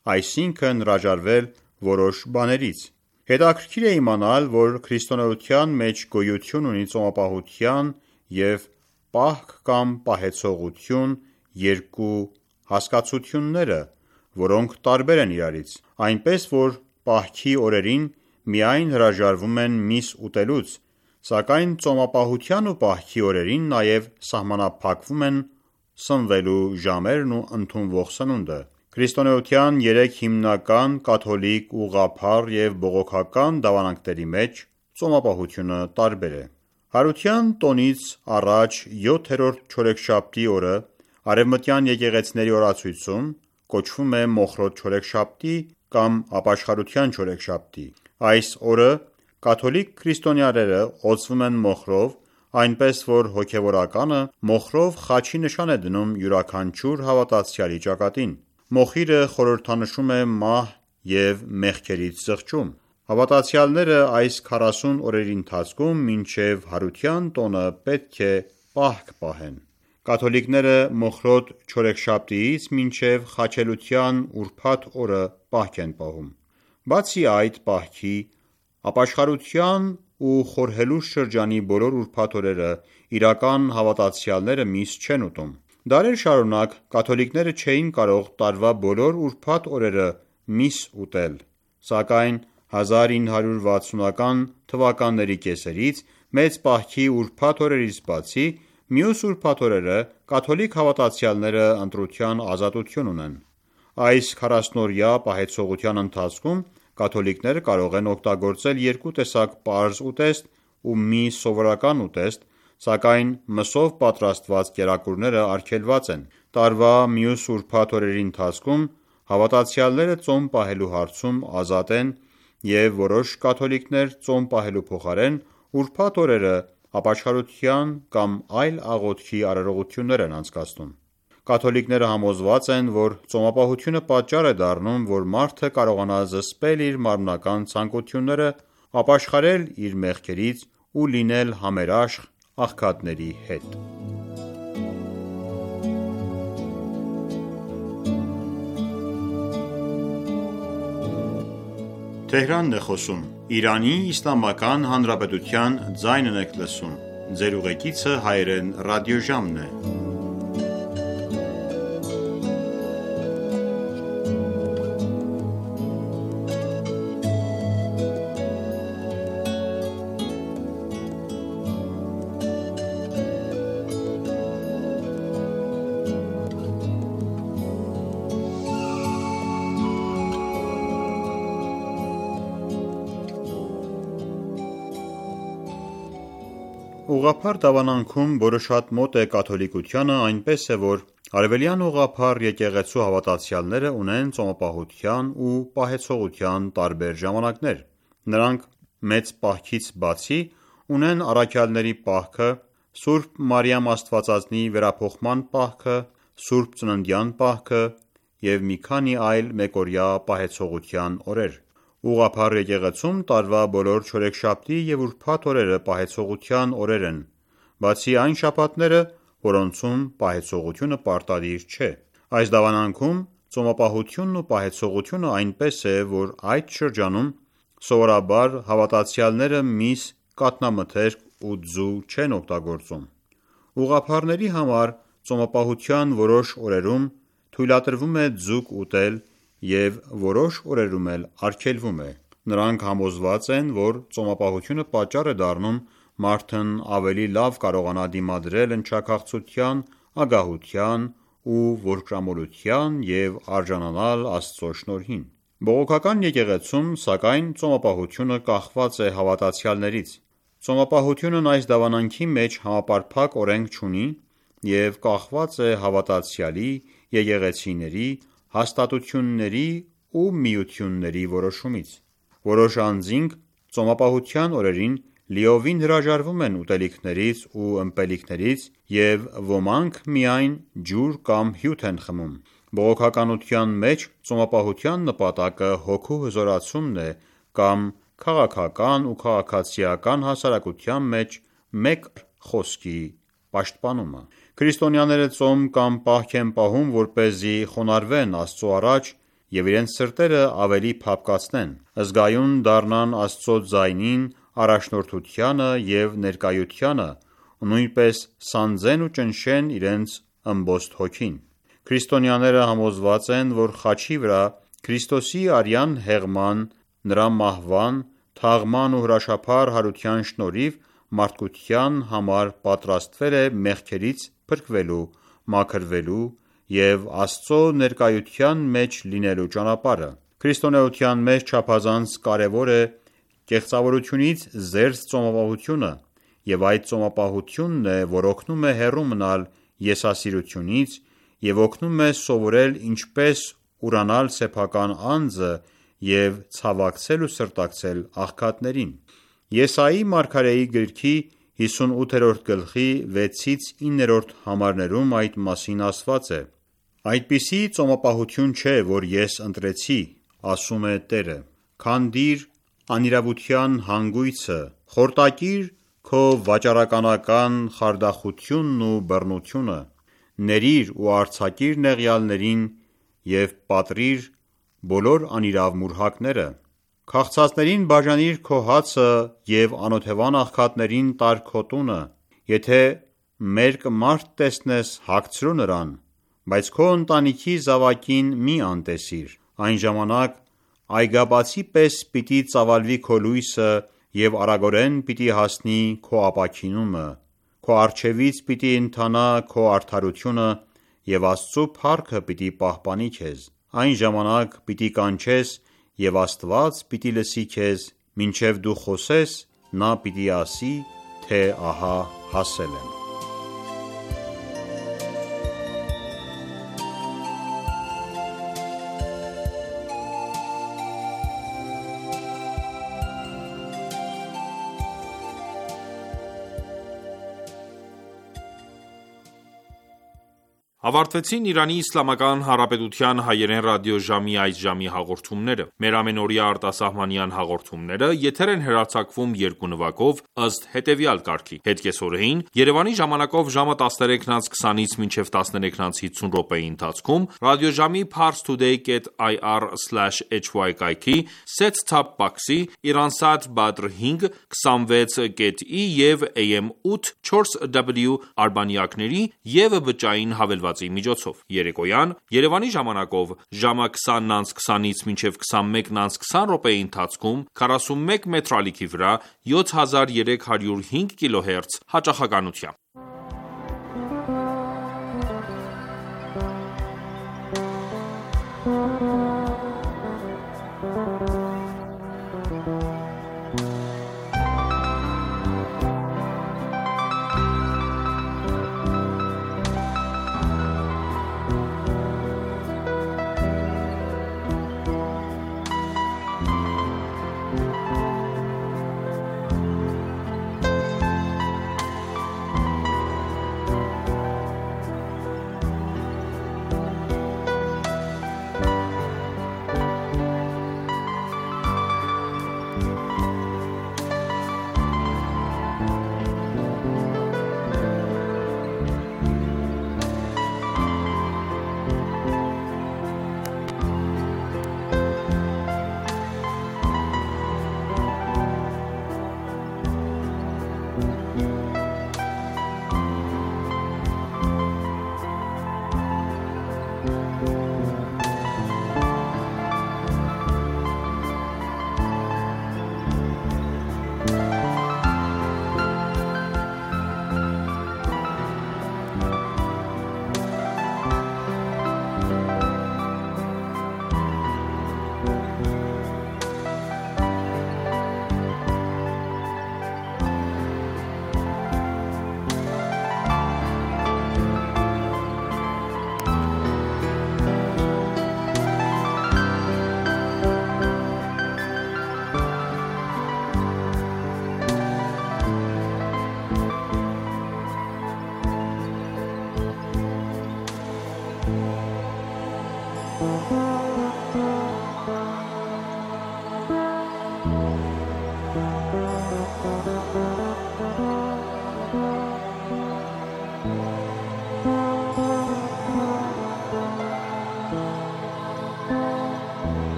այսինքն հրաժարվել որոշ բաներից։ Հետաքրքիր է իմանալ, որ քրիստոնեության մեջ գոյություն ունի ծոմապահության և պահք կամ պահեցողություն երկու հասկացությունները, որոնք տարբեր են իրարից, այնպես որ պահքի օրերին միայն հրաժարվում են միս ուտելուց, սակայն ծոմապահության ու պահքի օրերին նաև սահմանափակվում են սնվելու ժամերն ու ընդունվող սնունդը։ Քրիստոնեության երեք հիմնական կաթոլիկ, ուղղափառ և բողոքական դավանանքների մեջ ծոմապահությունը տարբեր է։ Հարության տոնից առաջ 7-րդ չորեքշաբթի օրը արևմտյան եկեղեցիների օրացույցում կոչվում է Մոխրոտ չորեքշաբթի կամ ապաշխարության չորեքշաբթի։ Այս օրը կաթոլիկ քրիստոնյաները օծվում են մոխրով, այնպես որ հոգևորականը մոխրով խաչի նշան է դնում յուրաքանչյուր հավատացյալի ճակատին։ Մոխիրը խորհրդանշում է մահ և մեղքերից զղջում։ Հավատացյալները այս 40 օրերի ընթացքում մինչև հարության տոնը պետք է պահք պահեն։ Կաթոլիկները Մոխրոտ չորեքշաբթիից մինչև խաչելության ուրբաթ օրը պահք են պահում։ Բացի այդ պահքի, ապաշխարության ու խորհրդելու շրջանի բոլոր ուրբաթ օրերը իրական հավատացյալները միս չեն ուտում։ Դարեր շարունակ կաթոլիկները չէին կարող տարվա բոլոր ուրբաթ օրերը միս ուտել, սակայն 1960-ական թվականների կեսերից մեծ պահքի ուրբաթ օրերից բացի, մյուս ուրբաթ օրերը կաթոլիկ հավատացյալները ընտրության ազատություն ունեն։ Այս 40-օրյա պահեցողության ընթացքում կաթոլիկները կարող են օգտագործել երկու տեսակ պարզ ուտեստ ու մի սովորական ուտեստ, սակայն մսով պատրաստված կերակուրները արգելված են։ Տարվա մյուս ուրբաթ օրերի ընթացքում հավատացյալները ծոմ պահելու հարցում ազատ են և որոշ կաթոլիկներ ծոմ պահելու փոխարեն ուրբաթ օրերը ապաշխարության կամ այլ աղոթքի արարողություններ են անցկացնում։ Կաթոլիկները համոզված են, որ ծոմապահությունը պատճառ է դառնում, որ մարդը կարողանա զսպել իր մարմնական ցանկությունները, ապաշխարել իր մեղքերից ու լինել համերաշխ աղքատների հետ։ Ուղղափառ դավանանքում, որը շատ մոտ է կաթոլիկությանը, այնպես է, որ արևելյան ուղղափառ եկեղեցու հավատացյալները ունեն ծոմապահության ու պահեցողության տարբեր ժամանակներ։ Նրանք մեծ պահքից բացի ունեն առաքյալների պահքը, Սուրբ Մարիամ Աստվածածնի վերափոխման պահքը, Սուրբ Ծննդյան պահքը և մի քանի այլ մեկօրյա պահեցողության օրեր։ Ուղղափառ եկեղեցում տարվա բոլոր չորեքշաբթի և ուրբաթ օրերը պահեցողության օրեր են, բացի այն շաբաթները, որոնցում պահեցողությունը պարտադիր չէ։ Այս դավանանքում ծոմապահությունն ու պահեցողությունը այնպես է, որ այդ շրջանում սովորաբար հավատացյալները միս, կաթնամթերք ու ձու չեն օգտագործում։ Ուղղափառների համար ծոմապահության որոշ օրերում թույլատրվում է ձուկ ուտել և որոշ օրերում էլ արգելվում է։ Նրանք համոզված են, որ ծոմապահությունը պատճառ է դառնում մարդն ավելի լավ կարողանա դիմադրել ընչաքաղցության, ագահության ու որկրամոլության և արժանանալ Աստծո շնորհին։ Բողոքական եկեղեցում, սակայն, ծոմապահությունը կախված է հավատացյալներից։ Ծոմապահությունն այս դավանանքի մեջ համապարփակ օրենք չունի և կախված է հավատացյալի, եկեղեցիների, հաստատությունների ու միությունների որոշումից։ Որոշ անձինք ծոմապահության օրերին լիովին հրաժարվում են ուտելիքներից ու ըմպելիքներից և ոմանք միայն ջուր կամ հյութ են խմում։ Բողոքականության մեջ ծոմապահության նպատակը հոգու հզորացումն է կամ քաղաքական ու քաղաքացիական հասարակության մեջ մեկ խոսքի պաշտպանումը։ Քրիստոնյաները ծոմ կամ պահք են պահում, որպեսզի խոնարհվեն Աստծո առաջ և իրենց սրտերը ավելի փափկացնեն, զգայուն դառնան Աստծո ձայնին, առաջնորդությանը և ներկայությանը ու նույնպես սանձեն ու ճնշեն իրենց ըմբոստ հոգին։ Քրիստոնյաները համոզված են, որ խաչի վրա Քրիստոսի արյան հեղման, նրա մահվան, թաղման ու հրաշափառ հարության շնորհիվ մարդկության համար պատրաստվել է մեղքերից փրկվելու, մաքրվելու և Աստծո ներկայության մեջ լինելու ճանապարհը։ Քրիստոնեության մեջ չափազանց կարևոր է կեղծավորությունից զերծ ծոմապահությունը, և այդ ծոմապահությունն է, որ օգնում է հեռու մնալ եսասիրությունից և օգնում է սովորել ինչպես ուրանալ սեփական անձը և ցավակցել ու սրտակցել աղքատներին։ Եսայի մարգարեի գրքի 58-րդ գլխի 6-9 համարներում այդ մասին ասված է. «Այդպիսի ծոմապահություն չէ, որ ես ընտրեցի, ասում է Տերը, քանդիր անիրավության հանգույցը, խորտակիր քո վաճառականական խարդախությունն ու բռնությունը, ներիր ու արձակիր նեղյալներին և պատռիր բոլոր անիրավ մուրհակները, քաղցածներին բաժանիր քո հացը և անօթևան աղքատներին տար քո տունը, եթե մերկ մարդ տեսնես, հագցրու նրան, բայց քո ընտանիքի զավակին մի անտեսիր, այն ժամանակ այգաբացի պես պիտի ծավալվի քո լույսը և արագորեն պիտի հասնի քո ապաքինումը, քո առջևից պիտի ընթանա քո արդարությունը և Աստծու փառքը պիտի պահպանի քեզ, այն ժամանակ պիտի կանչես և Աստված պիտի լսի քեզ, մինչև դու խոսես, նա պիտի ասի, թե ահա հասել եմ»։ Ավարտվեցին Իրանի Իսլամական Հանրապետության հայերեն ռադիոժամի այս ժամի հաղորդումները։ Մեր ամենօրյա արտասահմանյան հաղորդումները եթեր են հեռարձակվում երկու նվագով ըստ հետևյալ կարգի: Հետկեսօրեին Երևանի ժամանակով ժամը 13:20-ից մինչև 13:50 րոպեի ընթացքում ռադիոժամի parstoday.ir/hy կայքի set-top box-ի, Iransat Badr 5 26.E և AM 8 4W արբանյակների և բջջային հավելվածի միջոցով։ Երեկոյան Երևանի ժամանակով ժամը 20:20-ից մինչև 21:20 րոպեի ընթացքում 41 մետրալիքի վրա 7305 կիլոհերց հաճախականությամբ։ Thank you.